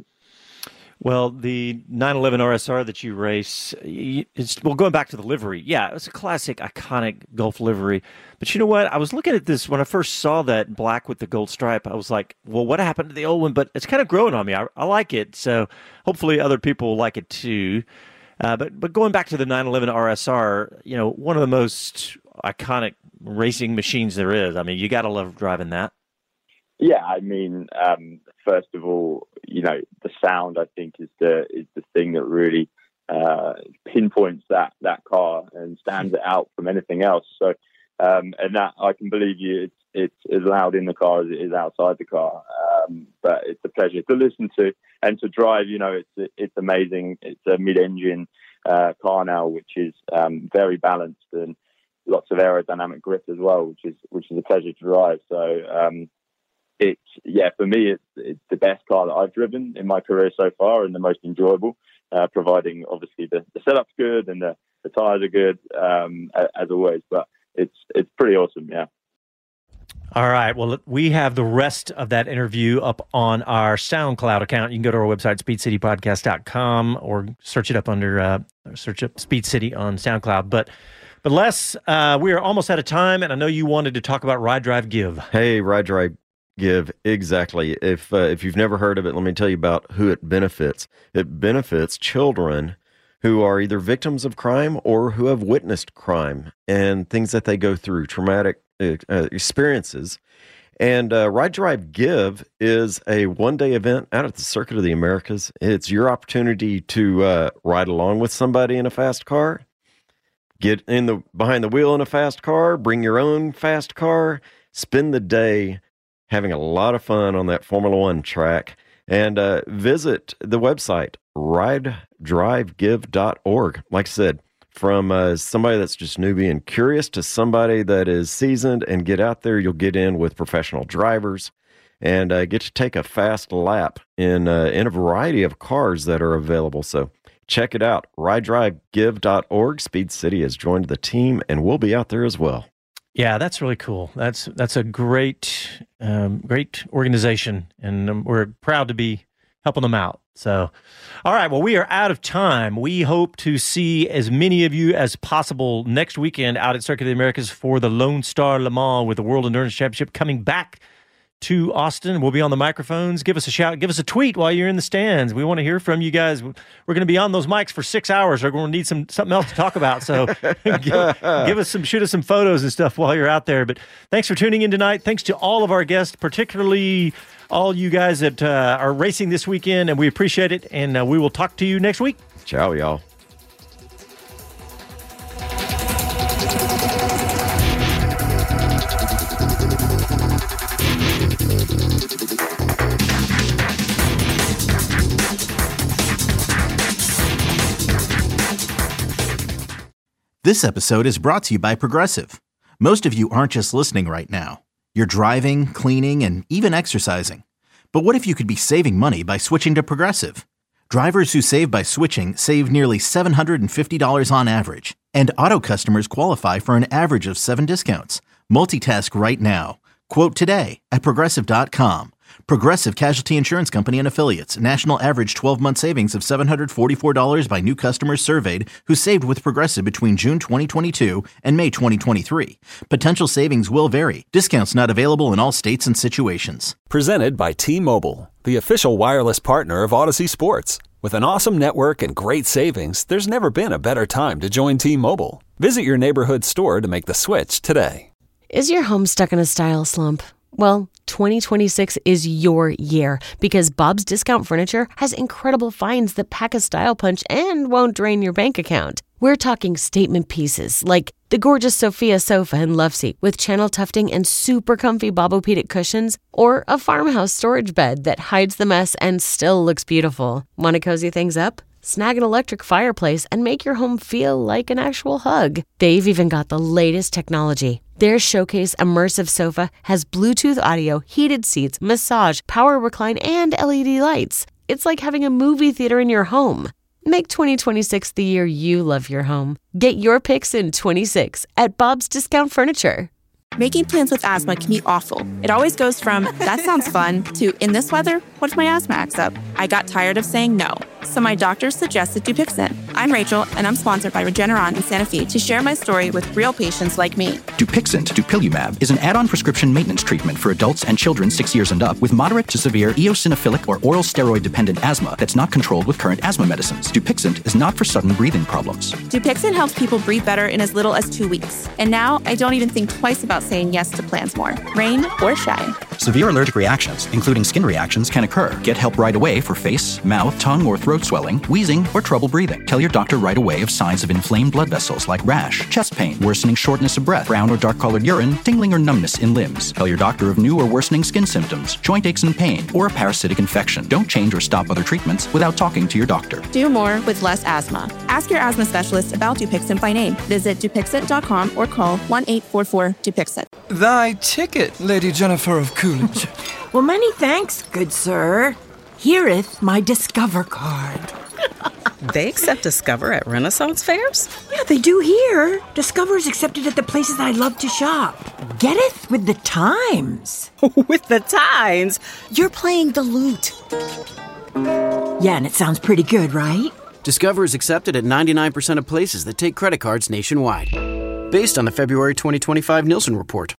Well, the nine eleven R S R that you race, it's, well, going back to the livery, yeah, it's a classic, iconic Gulf livery. But you know what? I was looking at this when I first saw that black with the gold stripe. I was like, well, what happened to the old one? But it's kind of growing on me. I, I like it. So hopefully other people will like it too. Uh, but but going back to the nine eleven R S R, you know, one of the most iconic racing machines there is. I mean, you got to love driving that. Yeah, I mean, um, first of all, you know, the sound, I think, is the is the thing that really uh, pinpoints that that car and stands it out from anything else. So, um, and that I can believe you, it's it's as loud in the car as it is outside the car. Um, but it's a pleasure to listen to and to drive. You know, it's it's amazing. It's a mid-engine uh, car now, which is um, very balanced and lots of aerodynamic grip as well, which is which is a pleasure to drive. So. Um, It's yeah, for me, it's it's the best car that I've driven in my career so far, and the most enjoyable. Uh, providing obviously the, the setup's good and the, the tires are good um, as always. But it's it's pretty awesome. Yeah. All right. Well, we have the rest of that interview up on our SoundCloud account. You can go to our website, speed city podcast dot com, or search it up under uh, search up Speed City on SoundCloud. But but Les, uh, we are almost out of time, and I know you wanted to talk about Ride Drive Give. Hey, Ride Drive Give, exactly. If uh, if you've never heard of it, let me tell you about who it benefits. It benefits children who are either victims of crime or who have witnessed crime and things that they go through, traumatic uh, experiences. And uh, Ride Drive Give is a one-day event out at the Circuit of the Americas. It's your opportunity to uh, ride along with somebody in a fast car, get in the behind the wheel in a fast car, bring your own fast car, spend the day having a lot of fun on that Formula One track, and uh, visit the website, ride drive give dot org. Like I said, from uh, somebody that's just newbie and curious to somebody that is seasoned, and get out there. You'll get in with professional drivers and uh, get to take a fast lap in uh, in a variety of cars that are available. So check it out, ride drive give dot org. Speed City has joined the team, and we'll be out there as well. Yeah, that's really cool. That's that's a great, um, great organization, and um, we're proud to be helping them out. So, all right, well, we are out of time. We hope to see as many of you as possible next weekend out at Circuit of the Americas for the Lone Star Le Mans with the World Endurance Championship coming back to Austin. We'll be on the microphones. Give us a shout. Give us a tweet while you're in the stands. We want to hear from you guys. We're going to be on those mics for six hours. We're going to need some something else to talk about. So give, give us some, shoot us some photos and stuff while you're out there. But thanks for tuning in tonight. Thanks to all of our guests, particularly all you guys that uh, are racing this weekend, and we appreciate it. And uh, we will talk to you next week. Ciao, y'all. This episode is brought to you by Progressive. Most of you aren't just listening right now. You're driving, cleaning, and even exercising. But what if you could be saving money by switching to Progressive? Drivers who save by switching save nearly seven hundred fifty dollars on average. And auto customers qualify for an average of seven discounts. Multitask right now. Quote today at Progressive dot com. Progressive Casualty Insurance Company and Affiliates. National average twelve-month savings of seven hundred forty-four dollars by new customers surveyed who saved with Progressive between June twenty twenty-two and May twenty twenty-three. Potential savings will vary. Discounts not available in all states and situations. Presented by T-Mobile, the official wireless partner of Odyssey Sports. With an awesome network and great savings, there's never been a better time to join T-Mobile. Visit your neighborhood store to make the switch today. Is your home stuck in a style slump? Well, twenty twenty-six is your year because Bob's Discount Furniture has incredible finds that pack a style punch and won't drain your bank account. We're talking statement pieces like the gorgeous Sophia sofa and love seat with channel tufting and super comfy Bobopedic cushions, or a farmhouse storage bed that hides the mess and still looks beautiful. Want to cozy things up? Snag an electric fireplace and make your home feel like an actual hug. They've even got the latest technology. Their Showcase Immersive Sofa has Bluetooth audio, heated seats, massage, power recline, and L E D lights. It's like having a movie theater in your home. Make twenty twenty-six the year you love your home. Get your picks in twenty-six at Bob's Discount Furniture. Making plans with asthma can be awful. It always goes from, that sounds fun, to, in this weather, what if my asthma acts up? I got tired of saying no, so my doctor suggested Dupixent. I'm Rachel, and I'm sponsored by Regeneron in Santa Fe to share my story with real patients like me. Dupixent, dupilumab, is an add-on prescription maintenance treatment for adults and children six years and up with moderate to severe eosinophilic or oral steroid-dependent asthma that's not controlled with current asthma medicines. Dupixent is not for sudden breathing problems. Dupixent helps people breathe better in as little as two weeks. And now, I don't even think twice about saying yes to plans more, rain or shine. Severe allergic reactions, including skin reactions, can occur. Get help right away for face, mouth, tongue, or throat swelling, wheezing, or trouble breathing. Tell your doctor right away of signs of inflamed blood vessels like rash, chest pain, worsening shortness of breath, brown or dark-colored urine, tingling or numbness in limbs. Tell your doctor of new or worsening skin symptoms, joint aches and pain, or a parasitic infection. Don't change or stop other treatments without talking to your doctor. Do more with less asthma. Ask your asthma specialist about Dupixent by name. Visit Dupixent dot com or call one eight four four Dupixent. Thy ticket, Lady Jennifer of Coolidge. Well, many thanks, good sir. Here'th my Discover card. They accept Discover at Renaissance fairs? Yeah, they do here. Discover is accepted at the places I love to shop. Getteth with the times. With the times? You're playing the lute. Yeah, and it sounds pretty good, right? Discover is accepted at ninety-nine percent of places that take credit cards nationwide. Based on the February twenty twenty-five Nielsen report.